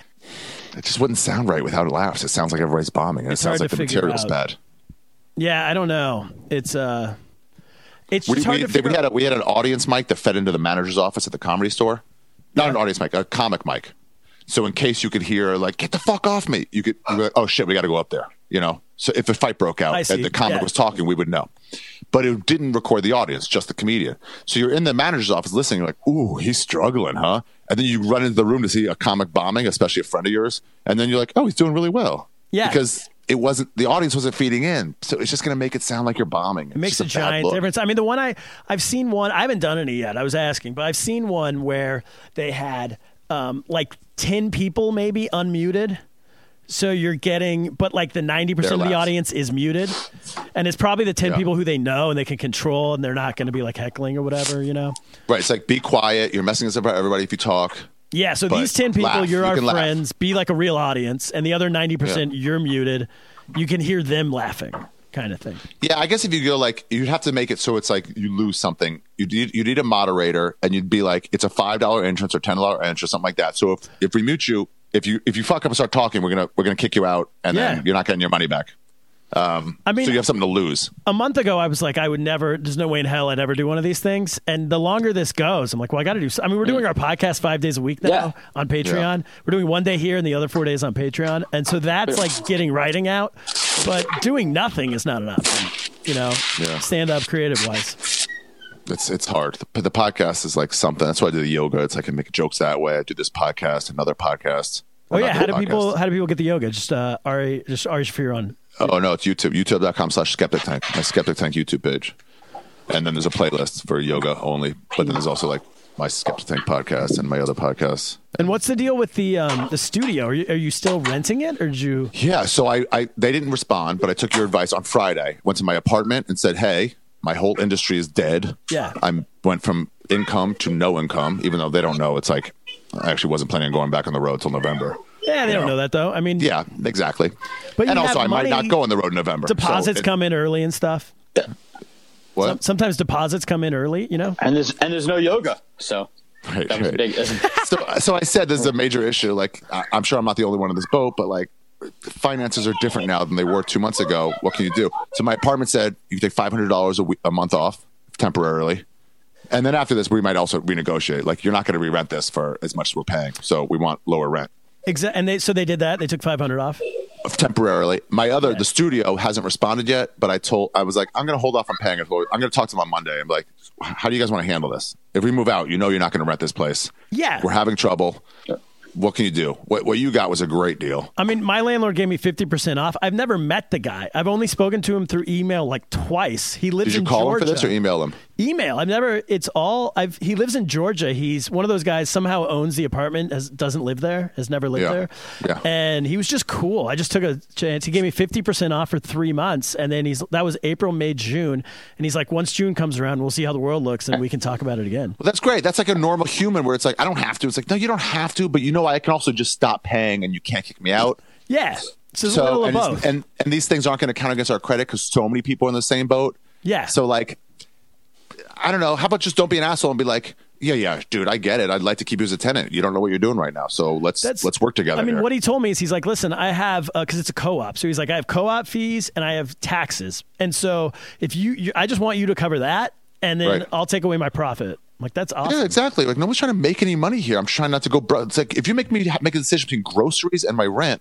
It just wouldn't sound right without laughs. It sounds like everybody's bombing, and It's it sounds hard like to the figure material's out. bad. yeah, I don't know. It's uh, it's We, just hard we, to figure we had a, out. we had an audience mic that fed into the manager's office at the Comedy Store. Not Yeah. an audience mic, a comic mic. So in case you could hear like "get the fuck off me," you could. You'd be like, oh shit, we got to go up there. You know. So if a fight broke out I see. and the comic Yeah. was talking, we would know. But it didn't record the audience, just the comedian. So you're in the manager's office listening, you're like, ooh, he's struggling, huh? And then you run into the room to see a comic bombing, especially a friend of yours, and then you're like, oh, he's doing really well. Yeah. Because it wasn't the audience wasn't feeding in, so it's just going to make it sound like you're bombing. It makes a giant difference. I mean, the one I I've seen one. I haven't done any yet. I was asking, but I've seen one where they had um, like ten people maybe unmuted. So you're getting, but like the ninety percent of the laughs. audience is muted, and it's probably the ten Yeah. people who they know and they can control, and they're not going to be like heckling or whatever, you know. Right. It's like, be quiet. You're messing us up about everybody if you talk. Yeah. So But these ten people, laugh. you're You our can laugh. friends. Be like a real audience, and the other ninety percent, you're muted. You can hear them laughing, kind of thing. Yeah, I guess if you go like, you'd have to make it so it's like you lose something. You need you need a moderator, and you'd be like, it's a five dollar entrance or ten dollar entrance or something like that. So if if we mute you, if you if you fuck up and start talking, we're gonna we're gonna kick you out, and Yeah. then you're not getting your money back. Um, I mean, so you have something to lose. a month ago, I was like, I would never, there's no way in hell I'd ever do one of these things. And the longer this goes, I'm like, well, I got to do, I mean, we're doing our podcast five days a week now Yeah. on Patreon. We're doing one day here and the other four days on Patreon. And so that's like getting writing out. But doing nothing is not an option, you know, Yeah. stand up creative wise. It's it's hard. The, the podcast is like something. That's why I do the yoga. It's like I can make jokes that way. I do this podcast, another podcast. Oh, yeah. another How do podcast. people, how do people get the yoga? Just, uh, Ari, just Ari Shafir on. Oh, no, it's YouTube. YouTube.com slash Skeptic Tank. My Skeptic Tank YouTube page. And then there's a playlist for yoga only. But then there's also like my Skeptic Tank podcast and my other podcasts. And what's the deal with the, um, the studio? Are you, are you still renting it or did you? Yeah, so I, I they didn't respond, but I took your advice on Friday. Went to my apartment and said, hey, my whole industry is dead. Yeah. I went from income to no income, even though they don't know. It's like I actually wasn't planning on going back on the road till November. Yeah, they You don't know. know that though. I mean, Yeah, exactly. But you and also, have I might money- not go on the road in November. so deposits it- come in early and stuff. What? Some- Sometimes deposits come in early, you know? And there's and there's no yoga, so Right, that was right. big. so, so I said this is a major issue. Like, I- I'm sure I'm not the only one in this boat, but like, finances are different now than they were two months ago. What can you do? So my apartment said you can take five hundred dollars a week, a month off temporarily, and then after this, we might also renegotiate. Like, you're not going to re-rent this for as much as we're paying, so we want lower rent. Exa- and they so they did that. They took five hundred off. temporarily. My other, Yeah. the studio hasn't responded yet, but I told, I was like, I'm going to hold off on paying it. I'm going to talk to them on Monday. I'm like, how do you guys want to handle this? If we move out, you know you're not going to rent this place. Yeah. We're having trouble. What can you do? What, what you got was a great deal. I mean, my landlord gave me fifty percent off. I've never met the guy. I've only spoken to him through email like twice. He lives Did you in call Georgia. him for this or email him? Email. I've never, it's all, I've, he lives in Georgia. He's one of those guys, somehow owns the apartment, has, doesn't live there, has never lived Yeah. there. Yeah. And he was just cool. I just took a chance. He gave me fifty percent off for three months. And then he's, that was April, May, June. And he's like, once June comes around, we'll see how the world looks and we can talk about it again. Well, that's great. That's like a normal human where it's like, I don't have to. It's like, no, you don't have to, but you know, I can also just stop paying and you can't kick me out. Yeah. So, it's a So, little of and, it's- both. and, and these things aren't going to count against our credit because so many people are in the same boat. Yeah. So like, I don't know. How about just don't be an asshole and be like, yeah, yeah, dude, I get it. I'd like to keep you as a tenant. You don't know what you're doing right now. So let's, That's- let's work together. I mean, here. what he told me is he's like, listen, I have, because it's a co-op. So he's like, I have co-op fees and I have taxes. And so if you, you I just want you to cover that and then Right. I'll take away my profit. I'm like, that's awesome. Yeah, exactly. Like nobody's trying to make any money here. I'm trying not to go. Bro- it's like if you make me ha- make a decision between groceries and my rent.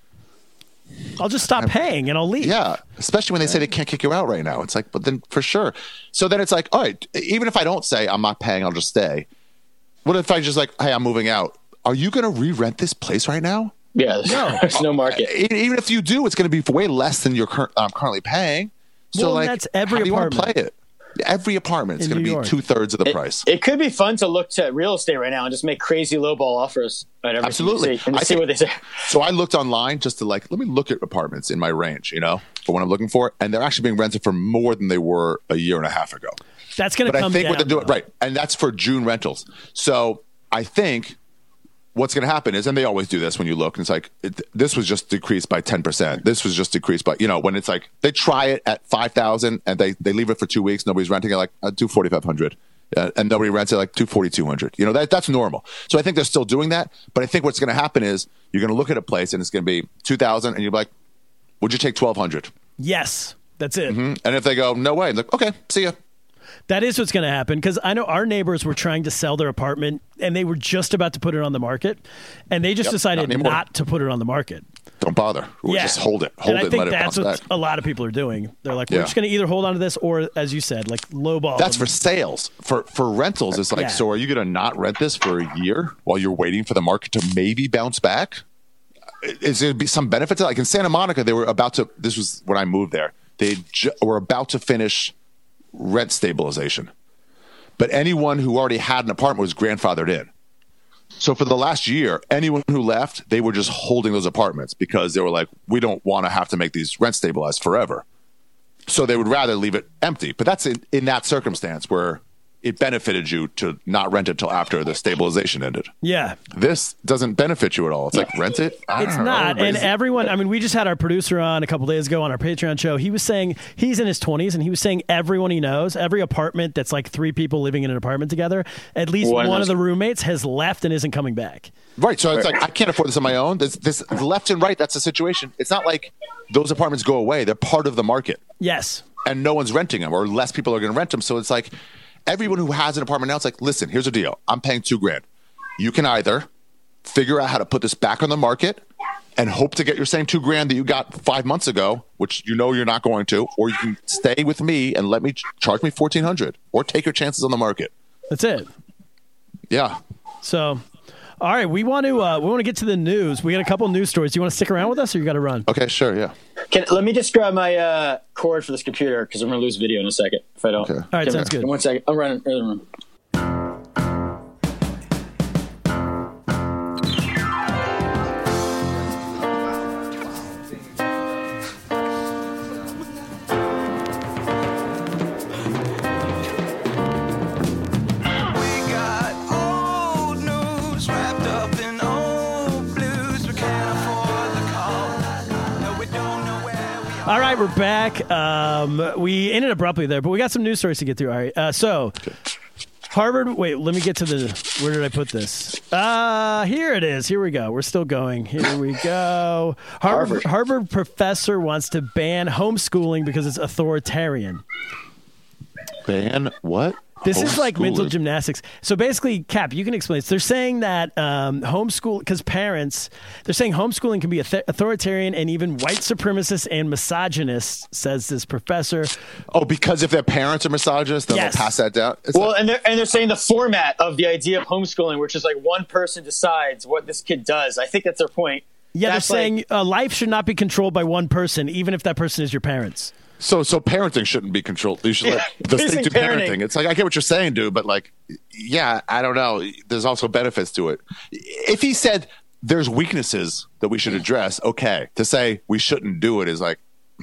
I'll just stop paying and I'll leave. Yeah, especially when they say they can't kick you out right now. It's like, but then for sure. So then it's like, all right, even if I don't say I'm not paying, I'll just stay. What if I just like, hey, I'm moving out? Are you going to re-rent this place right now? Yeah, there's no, there's no market. E- Even if you do, it's going to be for way less than you're cur- um, currently paying. So Well, like, that's every how do you want to play apartment. it? Every apartment is In going to New be York. two thirds of the It, price. it could be fun to look to real estate right now and just make crazy lowball offers at everything Absolutely. you see, and I see think- what they say. So I looked online just to like, let me look at apartments in my range, you know, for what I'm looking for. And they're actually being rented for more than they were a year and a half ago. That's going to But come I think down. what they're doing, though. right. And that's for June rentals. So I think what's going to happen is, and they always do this when you look, and it's like, it, this was just decreased by ten percent. This was just decreased by, you know, when it's like, they try it at five thousand and they, they leave it for two weeks. Nobody's renting it like uh, two forty-five hundred. Uh, and nobody rents it like two forty-two hundred. You know, that that's normal. So I think they're still doing that. But I think what's going to happen is you're going to look at a place and it's going to be two thousand and you're like, would you take twelve hundred? Yes, that's it. And if they go, no way, I'm like, okay, see ya. That is what's going to happen because I know our neighbors were trying to sell their apartment and they were just about to put it on the market and they just Yep, decided not anymore. not to put it on the market. Don't bother. We'll Yeah. just hold it. Hold and it I and think let it that's bounce what back. a lot of people are doing. They're like, we're Yeah. just going to either hold on to this or, as you said, like lowball. That's them. for sales. For for rentals, it's like, Yeah. so are you going to not rent this for a year while you're waiting for the market to maybe bounce back? Is there be some benefit to it? Like in Santa Monica, they were about to, this was when I moved there, they ju- were about to finish rent stabilization. But anyone who already had an apartment was grandfathered in. So for the last year, anyone who left, they were just holding those apartments because they were like, we don't want to have to make these rent stabilized forever. So they would rather leave it empty. But that's in, in that circumstance where it benefited you to not rent it till after the stabilization ended. Yeah. This doesn't benefit you at all. It's like, rent it? I It's don't know. not. And Everybody's- everyone, I mean, we just had our producer on a couple days ago on our Patreon show. He was saying he's in his twenties and he was saying everyone he knows, every apartment that's like three people living in an apartment together, at least One one, of of the those- roommates has left and isn't coming back. Right. So it's like, I can't afford this on my own. This, this left and right, that's the situation. It's not like those apartments go away. They're part of the market. Yes. And no one's renting them, or less people are going to rent them. So it's like everyone who has an apartment now, it's like, listen, here's the deal. I'm paying two grand. You can either figure out how to put this back on the market and hope to get your same two grand that you got five months ago, which you know you're not going to, or you can stay with me and let me ch- charge me fourteen hundred, or take your chances on the market. That's it. Yeah. So, all right, we want to uh, we want to get to the news. We got a couple news stories. Do you want to stick around with us, or you got to run? Okay. Sure. Yeah. Can, let me just grab my uh, cord for this computer because I'm going to lose video in a second if I don't. Okay. All right, Give me- sounds good. One second. I'm running. running, running. We got old news wrapped up in old blues. We can't afford the call. No, we don't know where we are. All right, we're back. Um, we ended abruptly there, but we got some news stories to get through. All right, uh, so Harvard. Wait, let me get to the. Where did I put this? Uh, here it is. Here we go. We're still going. Here we go. Harvard, Harvard. Harvard professor wants to ban homeschooling because it's authoritarian. Ban what? This is like mental Homeschooling. gymnastics. So basically, Cap, you can explain this. They're saying that um, homeschool, because parents, they're saying homeschooling can be auth- authoritarian and even white supremacist and misogynist, says this professor. Oh, because if their parents are misogynists, then Yes. they'll pass that down. It's Well, like- and they're and they're saying the format of the idea of homeschooling, which is like one person decides what this kid does. I think that's their point. Yeah, That's they're like- saying uh, life should not be controlled by one person, even if that person is your parents. so, so parenting shouldn't be controlled. You should let Yeah, the state basic do parenting. parenting. It's like, I get what you're saying, dude, but like, yeah, I don't know. There's also benefits to it. If he said there's weaknesses that we should address, okay. To say we shouldn't do it is like,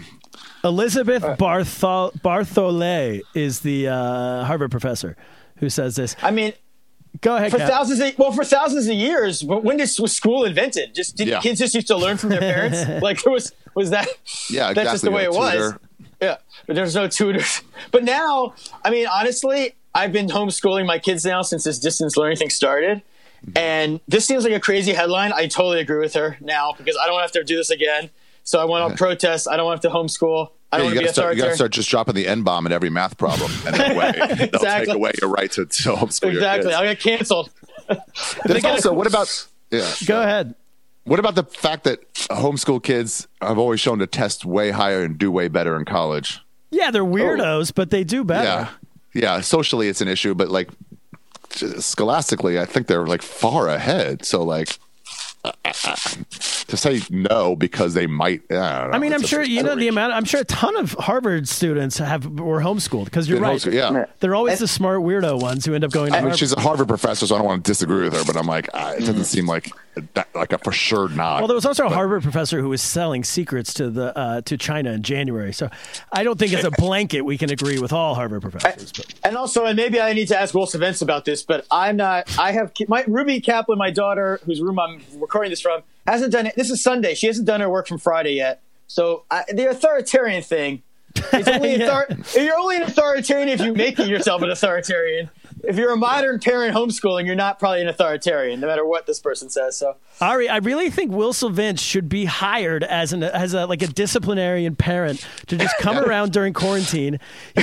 Elizabeth Barthol- Barthollet is the uh, Harvard professor who says this. I mean, Go ahead, for Cap. thousands of, well, for thousands of years, wh- when did, was school invented? Just did Yeah. kids just used to learn from their parents? Like there was was that? yeah, that's just the way it exactly. was. Tutor. Yeah, but there's no tutors. But now, I mean, honestly, I've been homeschooling my kids now since this distance learning thing started. And this seems like a crazy headline. I totally agree with her now because I don't want to have to do this again. So I want to protest. I don't want to have to homeschool. I Yeah, don't you want to be gotta, start, you gotta authoritarian. start just dropping the N bomb in every math problem, and that way they'll take Exactly. away your right to, to homeschool Exactly. your I'll kids. get canceled. There's also, what about yeah? Go ahead. What about the fact that homeschool kids have always shown to test way higher and do way better in college? Yeah, they're weirdos, but they do better. Yeah, yeah. Socially, it's an issue, but like scholastically, I think they're like far ahead. So like. Uh, uh, uh, to say no because they might. I, don't know, I mean, I'm it's a- sure you know the amount. I'm sure a ton of Harvard students have were homeschooled because you're Been right. homeschooled, yeah. They're always the smart weirdo ones who end up going to I mean, Harvard. she's a Harvard professor, so I don't want to disagree with her. But I'm like, uh, it doesn't seem like that, like a for sure not. Well, there was also a Harvard professor who was selling secrets to the uh, to China in January. So I don't think as a blanket we can agree with all Harvard professors. But. And also, and maybe I need to ask Wilson Vince about this, but I'm not. I have my Ruby Kaplan, my daughter, whose room I'm recording this from, hasn't done it. This is Sunday. She hasn't done her work from Friday yet. So I, the authoritarian thing. It's only Yeah. author- You're only an authoritarian if you make yourself an authoritarian. If you're a modern parent homeschooling, you're not probably an authoritarian, no matter what this person says. So Ari, I really think Will Sylvince should be hired as an as a like a disciplinarian parent to just come around during quarantine.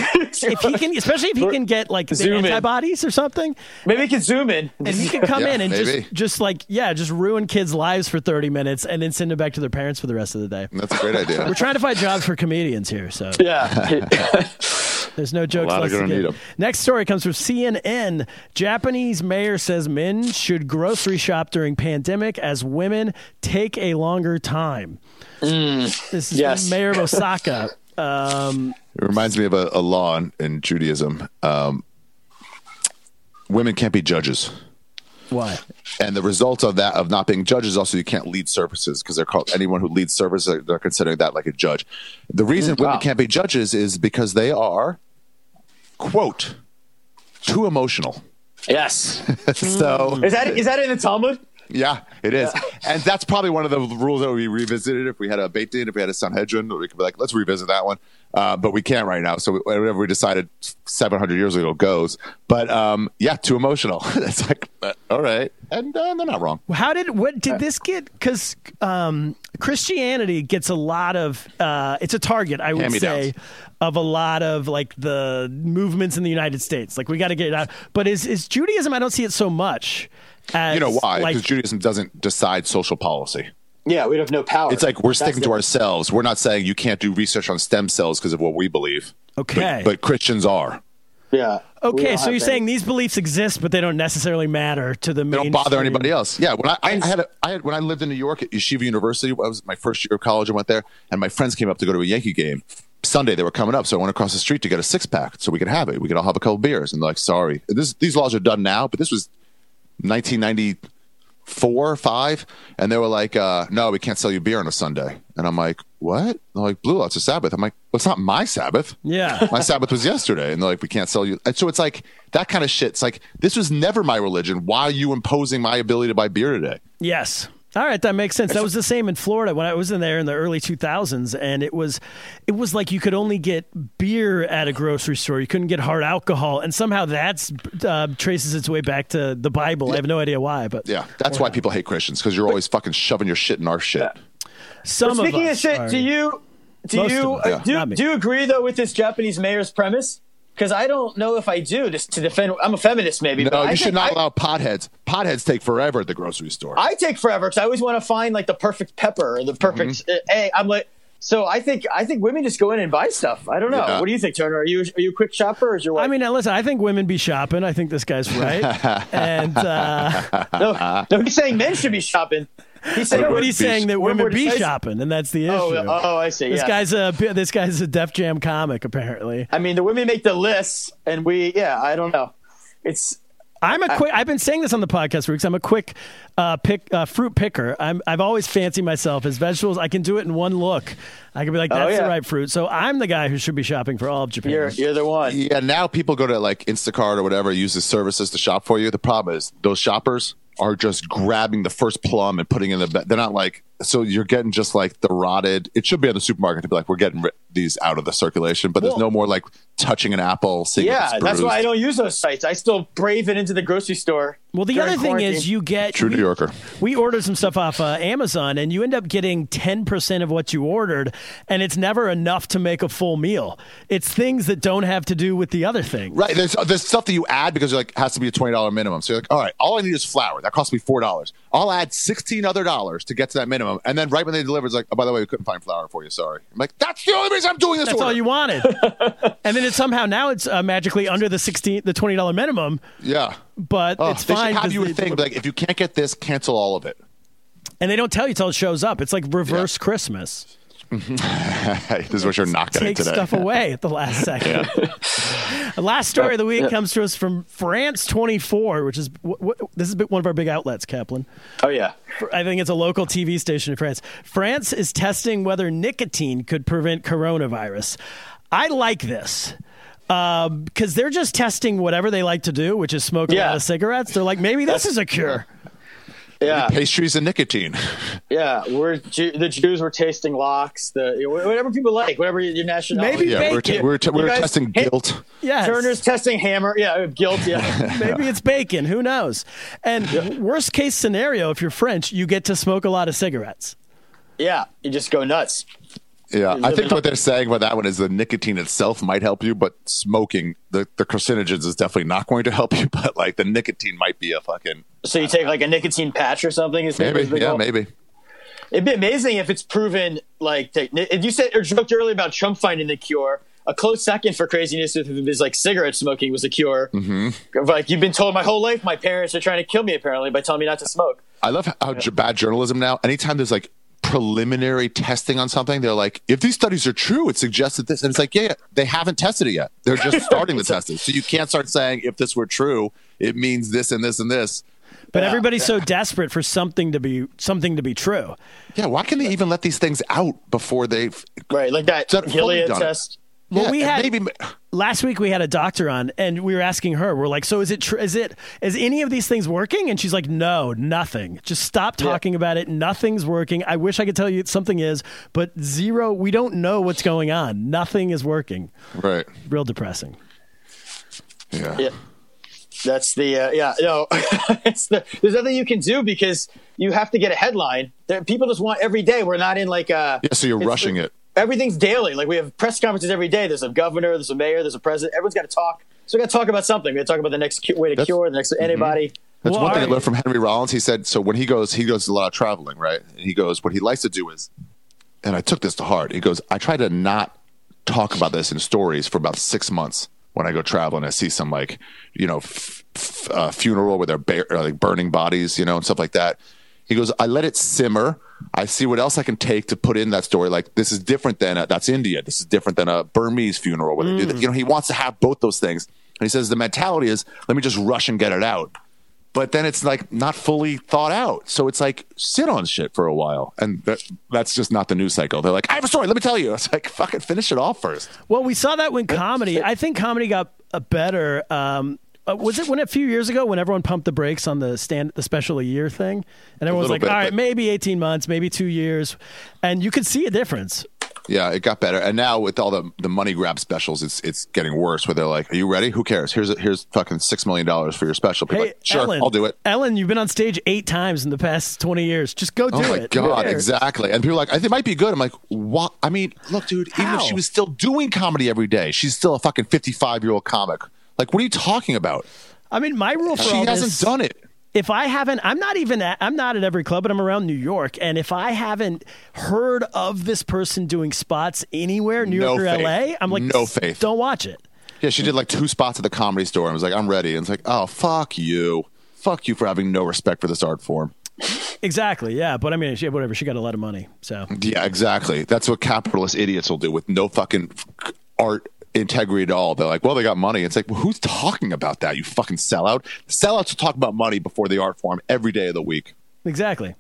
If he can, especially if he can get like the Zoom in. antibodies or something, maybe we can zoom in. and he can come Yeah, in and maybe. just just like yeah, just ruin kids' lives for thirty minutes and then send them back to their parents for the rest of the day. That's a great idea. We're trying to find jobs for comedians here, so Yeah. there's no jokes lot are left to gonna get. need 'em. Next story comes from C N N. Japanese mayor says men should grocery shop during pandemic as women take a longer time. This is yes. Mayor of Osaka. Um, It reminds me of a, a law in, in Judaism. Um, women can't be judges. why? And the result of that, of not being judges, also you can't lead services because they're called anyone who leads services, they're, they're considering that like a judge. The reason Wow. women can't be judges is because they are, quote, too emotional. Yes. So Is that is that in the Talmud? yeah, it is. And that's probably one of the rules that we revisited if we had a Beit Din, if we had a Sanhedrin, we could be like, let's revisit that one. Uh, but we can't right now. So whatever we decided seven hundred years ago goes. But um, yeah, too emotional. It's like, uh, all right. And uh, they're not wrong. How did what did this get? Because um, Christianity gets a lot of. Uh, it's a target, I would Hand-me-downs. say, of a lot of like the movements in the United States. Like we got to get it out. But is is Judaism? I don't see it so much. As, You know why? Like, Because Judaism doesn't decide social policy. Yeah, we'd have no power. It's like we're That's sticking to the- ourselves. We're not saying you can't do research on stem cells because of what we believe. Okay. But, but Christians are. Yeah. We okay, don't so have you're that. saying these beliefs exist, but they don't necessarily matter to the They main. don't bother anybody else. Yeah, when I, I, I had, a, I had when I lived in New York at Yeshiva University, I was my first year of college. I went there, and my friends came up to go to a Yankee game. Sunday they were coming up, so I went across the street to get a six pack so we could have it. We could all have a couple beers. And they're like, sorry, this, these laws are done now, but this was nineteen ninety-four, five, and they were like, uh, no, we can't sell you beer on a Sunday. And I'm like, what? They're like, Blue, it's a Sabbath. I'm like, well, it's not my Sabbath. Yeah. My Sabbath was yesterday. And they're like, we can't sell you. And so it's like that kind of shit. It's like, this was never my religion. Why are you imposing my ability to buy beer today? Yes. All right, that makes sense. That was the same in Florida when I was in there in the early two thousands, and it was, it was like you could only get beer at a grocery store. You couldn't get hard alcohol, and somehow that's uh, traces its way back to the Bible. I have no idea why, but Yeah. That's why people hate Christians, because you're always fucking shoving your shit in our shit. some Speaking of of, us shit, are. do you do Most you of us, uh, do, not me. do you agree though with this Japanese mayor's premise because I don't know if I do just to defend. I'm a feminist, maybe. No, but I you should think not I, allow potheads. Potheads take forever at the grocery store. I take forever because I always want to find like the perfect pepper or the perfect. Mm-hmm. Uh, hey, I'm like. So I think I think women just go in and buy stuff. I don't know. Yeah. What do you think, Turner? Are you are you a quick shopper or is your wife? I mean, now listen, I think women be shopping. I think this guy's right. and uh, no, no, he's saying men should be shopping. He said, but no, he's saying that What women word be did he say? shopping, and that's the issue. Oh, oh, I see. This yeah. guy's a this guy's a Def Jam comic, apparently. I mean, the women make the lists, and we, yeah, I don't know. It's. I'm a quick. I've been saying this on the podcast for weeks. I'm a quick uh, pick uh, fruit picker. I'm. I've always fancied myself as vegetables. I can do it in one look. I can be like, that's Oh, yeah. the right fruit. So I'm the guy who should be shopping for all of Japan. You're you're the one. Yeah, now people go to like Instacart or whatever, use the services to shop for you. The problem is those shoppers are just grabbing the first plum and putting in the. They're not like so. You're getting just like the rotted. It should be at the supermarket to be like we're getting ri- these out of the circulation, but there's Well- no more like touching an apple. Seeing if Yeah, it's that's why I bruised. don't use those sites. I still brave it into the grocery store. Well, the during other thing quarantine. is you get True New we- Yorker. We ordered some stuff off uh, Amazon, and you end up getting ten percent of what you ordered, and it's never enough to make a full meal. It's things that don't have to do with the other thing. Right. There's there's stuff that you add because you're like has to be a twenty dollar minimum. So you're like, all right, all I need is flour. That costs me four dollars. I'll add sixteen other dollars to get to that minimum, and then right when they deliver, it's like, oh, by the way, we couldn't find flour for you. Sorry. I'm like, that's the only reason I'm doing this. That's order. all you wanted. And then it's somehow now it's uh, magically under the sixteen, the twenty dollar minimum, Yeah. but Oh, it's they fine. should have 'cause you a they- thing like if you can't get this, cancel all of it. and they don't tell you till it shows up. It's like reverse Christmas. this is what you're not getting Take today. stuff away at the last second. The last story of the week comes to us from France twenty-four, which is w- w- this is one of our big outlets, Kaplan. Oh yeah. I think it's a local T V station in France. France is testing whether nicotine could prevent coronavirus. I like this because um, they're just testing whatever they like to do, which is smoke a Yeah. lot of cigarettes. They're like, maybe this That's- is a cure. Yeah. Pastries and nicotine. Yeah, we're Jew- the Jews were tasting locks, the whatever people like, whatever your nationality. Maybe Yeah, we're, bacon. t- we're, t- You we're guys- testing Hey- guilt. Yes. Turner's testing hammer. Yeah, guilt. Yeah. Maybe it's bacon. Who knows? And worst case scenario, if you're French, you get to smoke a lot of cigarettes. yeah, you just go nuts. Yeah, I living think up- what they're saying about that one is the nicotine itself might help you, but smoking, the, the carcinogens is definitely not going to help you, but like the nicotine might be a fucking. So you take like a nicotine patch or something. Is Maybe, is the yeah, goal? maybe. It'd be amazing if it's proven like. To, if you said or joked earlier about Trump finding the cure, a close second for craziness is like cigarette smoking was a cure. Mm-hmm. Like you've been told my whole life, my parents are trying to kill me apparently by telling me not to smoke. I love how j- bad journalism now. Anytime there's like preliminary testing on something, they're like, if these studies are true, it suggests that this. And it's like, yeah, yeah they haven't tested it yet. They're just starting to test it. So you can't start saying if this were true, it means this and this and this. But Yeah. everybody's so desperate for something to be something to be true. Yeah, why can they even let these things out before they've Right, like that Done- fully Gilead done it. test. Well, yeah, we had maybe last week we had a doctor on, and we were asking her. We're like, "So is it? Tr- is it? Is any of these things working?" And she's like, "No, nothing. Just stop talking about it. Nothing's working. I wish I could tell you something is, but zero. We don't know what's going on. Nothing is working. right. Real depressing." Yeah. Yeah. That's the uh, yeah no. it's the, there's nothing you can do because you have to get a headline. There, people just want every day. We're not in like a Yeah, so you're it's- rushing it. Everything's daily. Like we have press conferences every day. There's a governor, there's a mayor, there's a president. Everyone's got to talk. So we got to talk about something. We got to talk about the next cu- way to That's- cure, the next antibody. That's Well, one thing I I- learned from Henry Rollins. He said, so when he goes, he goes a lot of traveling, right? And he goes, what he likes to do is, and I took this to heart. He goes, I try to not talk about this in stories for about six months when I go traveling. I see some like, you know, f- f- uh, funeral where they're ba- or like burning bodies, you know, and stuff like that. He goes, I let it simmer. I see what else I can take to put in that story. Like this is different than a, that's India. This is different than a Burmese funeral where they do that. You know, he wants to have both those things. And he says the mentality is, let me just rush and get it out. But then it's like not fully thought out. So it's like sit on shit for a while. And that, that's just not the news cycle. They're like, I have a story. Let me tell you. It's like, fucking finish it off first. Well, we saw that when comedy. I think comedy got uh, better. Um, uh, was it when a few years ago when everyone pumped the brakes on the stand, the special a year thing, and everyone was little like, bit, "All right, but- maybe eighteen months, maybe two years," and you could see a difference. Yeah, it got better, and now with all the the money grab specials, it's it's getting worse. Where they're like, "Are you ready? Who cares? Here's a, here's fucking six million dollars for your special." People Hey, like, sure, Ellen, I'll do it. Ellen, you've been on stage eight times in the past twenty years. Just go do Oh my it. god, Who cares? exactly. And people are like, I think it might be good. I'm like, what? I mean, look, dude. Even if How? she was still doing comedy every day, she's still a fucking fifty-five year old comic. Like, what are you talking about? I mean, my rule for She all hasn't this, done it. if I haven't, I'm not even at, I'm not at every club, but I'm around New York. And if I haven't heard of this person doing spots anywhere, New York No or faith. L A, I'm like, No faith. Don't watch it. Yeah, she did like two spots at the Comedy Store and was like, I'm ready. And it's like, oh, fuck you. Fuck you for having no respect for this art form. Exactly. Yeah. But I mean, she, whatever. She got a lot of money. So Yeah, exactly. That's what capitalist idiots will do with no fucking art integrity at all. They're like, well, they got money. It's like, well, who's talking about that? You fucking sellout. Sellouts will talk about money before the art form every day of the week. exactly.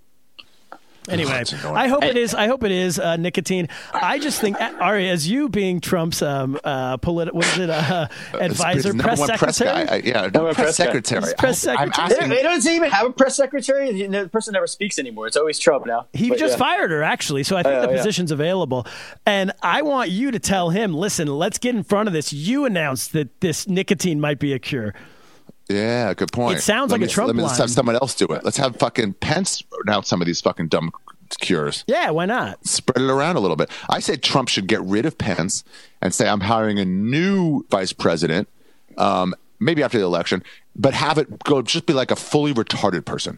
Anyway, It's annoying. I hope it is. I hope it is uh, nicotine. I just think, Ari, as you being Trump's um, uh, politi- what is it, uh, advisor, Number press one secretary. guy. I- yeah, Number one press, press guy. secretary. He's press I hope- I'm secretary. asking- They, they don't even have a press secretary. You know, the person never speaks anymore. It's always Trump now. He But, just yeah. fired her, actually. So I think Oh, the yeah. position's available. And I want you to tell him, listen, let's get in front of this. You announced that this nicotine might be a cure. Yeah, good point. It sounds Let like a me- Trump Let me let's line. have someone else do it. Let's have fucking Pence announce some of these fucking dumb cures. Yeah, why not? Spread it around a little bit. I say Trump should get rid of Pence and say I'm hiring a new vice president, um, maybe after the election, but have it go just be like a fully retarded person,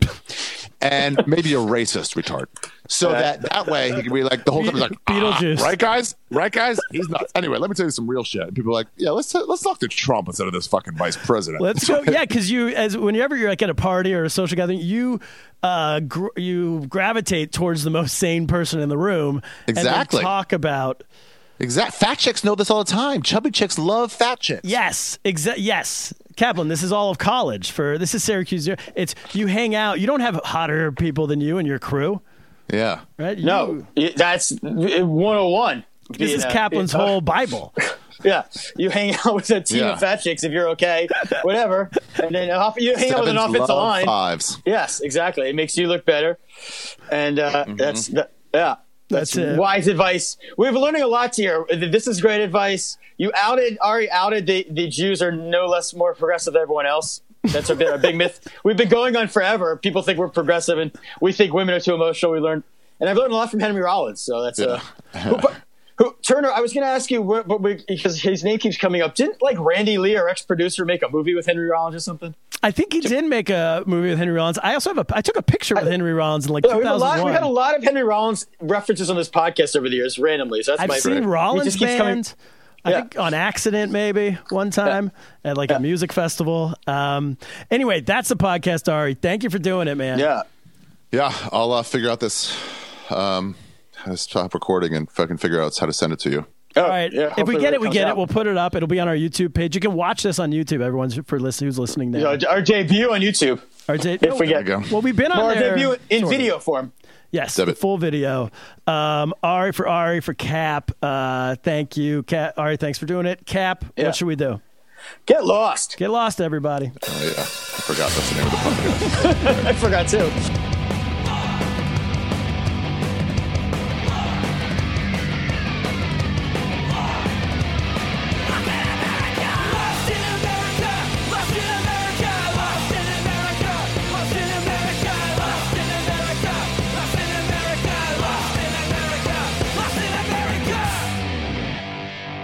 and maybe a racist retard, so that that way he can be like the whole time he's like Beetlejuice. "Ah, right guys, right guys, he's nuts. Anyway, let me tell you some real shit. And people are like, yeah, let's let's talk to Trump instead of this fucking vice president. Let's go. Yeah, because you, as whenever you're like at a party or a social gathering, you uh, gr- you gravitate towards the most sane person in the room. Exactly. And then talk about Exact. Fat chicks know this all the time. Chubby chicks love fat chicks. yes, exa- yes. Kaplan, this is all of college. For this is Syracuse. It's you hang out. You don't have hotter people than you and your crew, Yeah. right? You- No, y- that's one oh one. this is Kaplan's whole Bible. Yeah, you hang out with a team Yeah. of fat chicks if you're okay, whatever, and then off, you hang out with an Sevens offensive love line. fives. Yes, exactly. It makes you look better, and uh, that's that, yeah. That's, That's it. wise advice. We're learning a lot here. This is great advice. You outed, Ari outed the, the Jews are no less more progressive than everyone else. That's a bit a big myth. We've been going on forever. People think we're progressive, and we think women are too emotional. We learned, and I've learned a lot from Henry Rollins. So that's uh, who, who, Turner. I was going to ask you what, what we, because his name keeps coming up. Didn't like Randy Lee, our ex-producer, make a movie with Henry Rollins or something? I think he did make a movie with Henry Rollins. I also have a. I took a picture with Henry Rollins in like Yeah, we, have a lot, we two thousand one. had a lot of Henry Rollins references on this podcast over the years, randomly. So that's I've my seen he Rollins just keeps coming- band. I Yeah. think on accident maybe one time at like a music festival. Um, anyway, that's the podcast, Ari. Thank you for doing it, man. Yeah. Yeah, I'll uh, figure out this. Um, how to stop recording and fucking figure out how to send it to you. Oh, All right. yeah, if we hopefully get when it, we comes get out. it. We'll put it up. It'll be on our YouTube page. You can watch this on YouTube. Everyone's for listening who's listening now. Yeah, our debut on YouTube. Our de- If we There get you go. well, we've been on Or our there. debut in sort of. video form. Yes, Debit. the full video. Um, Ari for Ari for Cap. Uh, thank you, Cap. Ari, thanks for doing it. Cap, Yeah. what should we do? Get lost. Get lost, everybody. Oh, yeah. I forgot that's the name of the podcast. I forgot too. Lost in America, lost in America, lost in America, lost in America, lost in America, lost in America, lost in America, lost in America.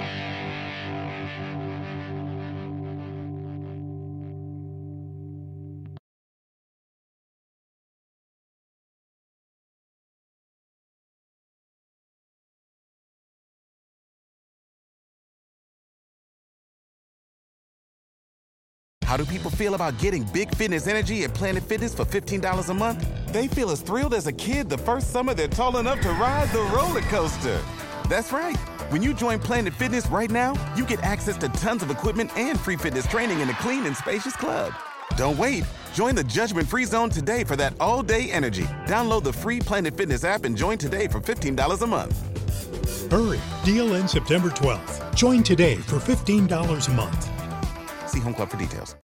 How do people feel about getting big fitness energy at Planet Fitness for fifteen dollars a month? They feel as thrilled as a kid the first summer they're tall enough to ride the roller coaster. That's right. When you join Planet Fitness right now, you get access to tons of equipment and free fitness training in a clean and spacious club. Don't wait. Join the judgment-free zone today for that all-day energy. Download the free Planet Fitness app and join today for fifteen dollars a month. Hurry, deal ends September twelfth. Join today for fifteen dollars a month. See Home Club for details.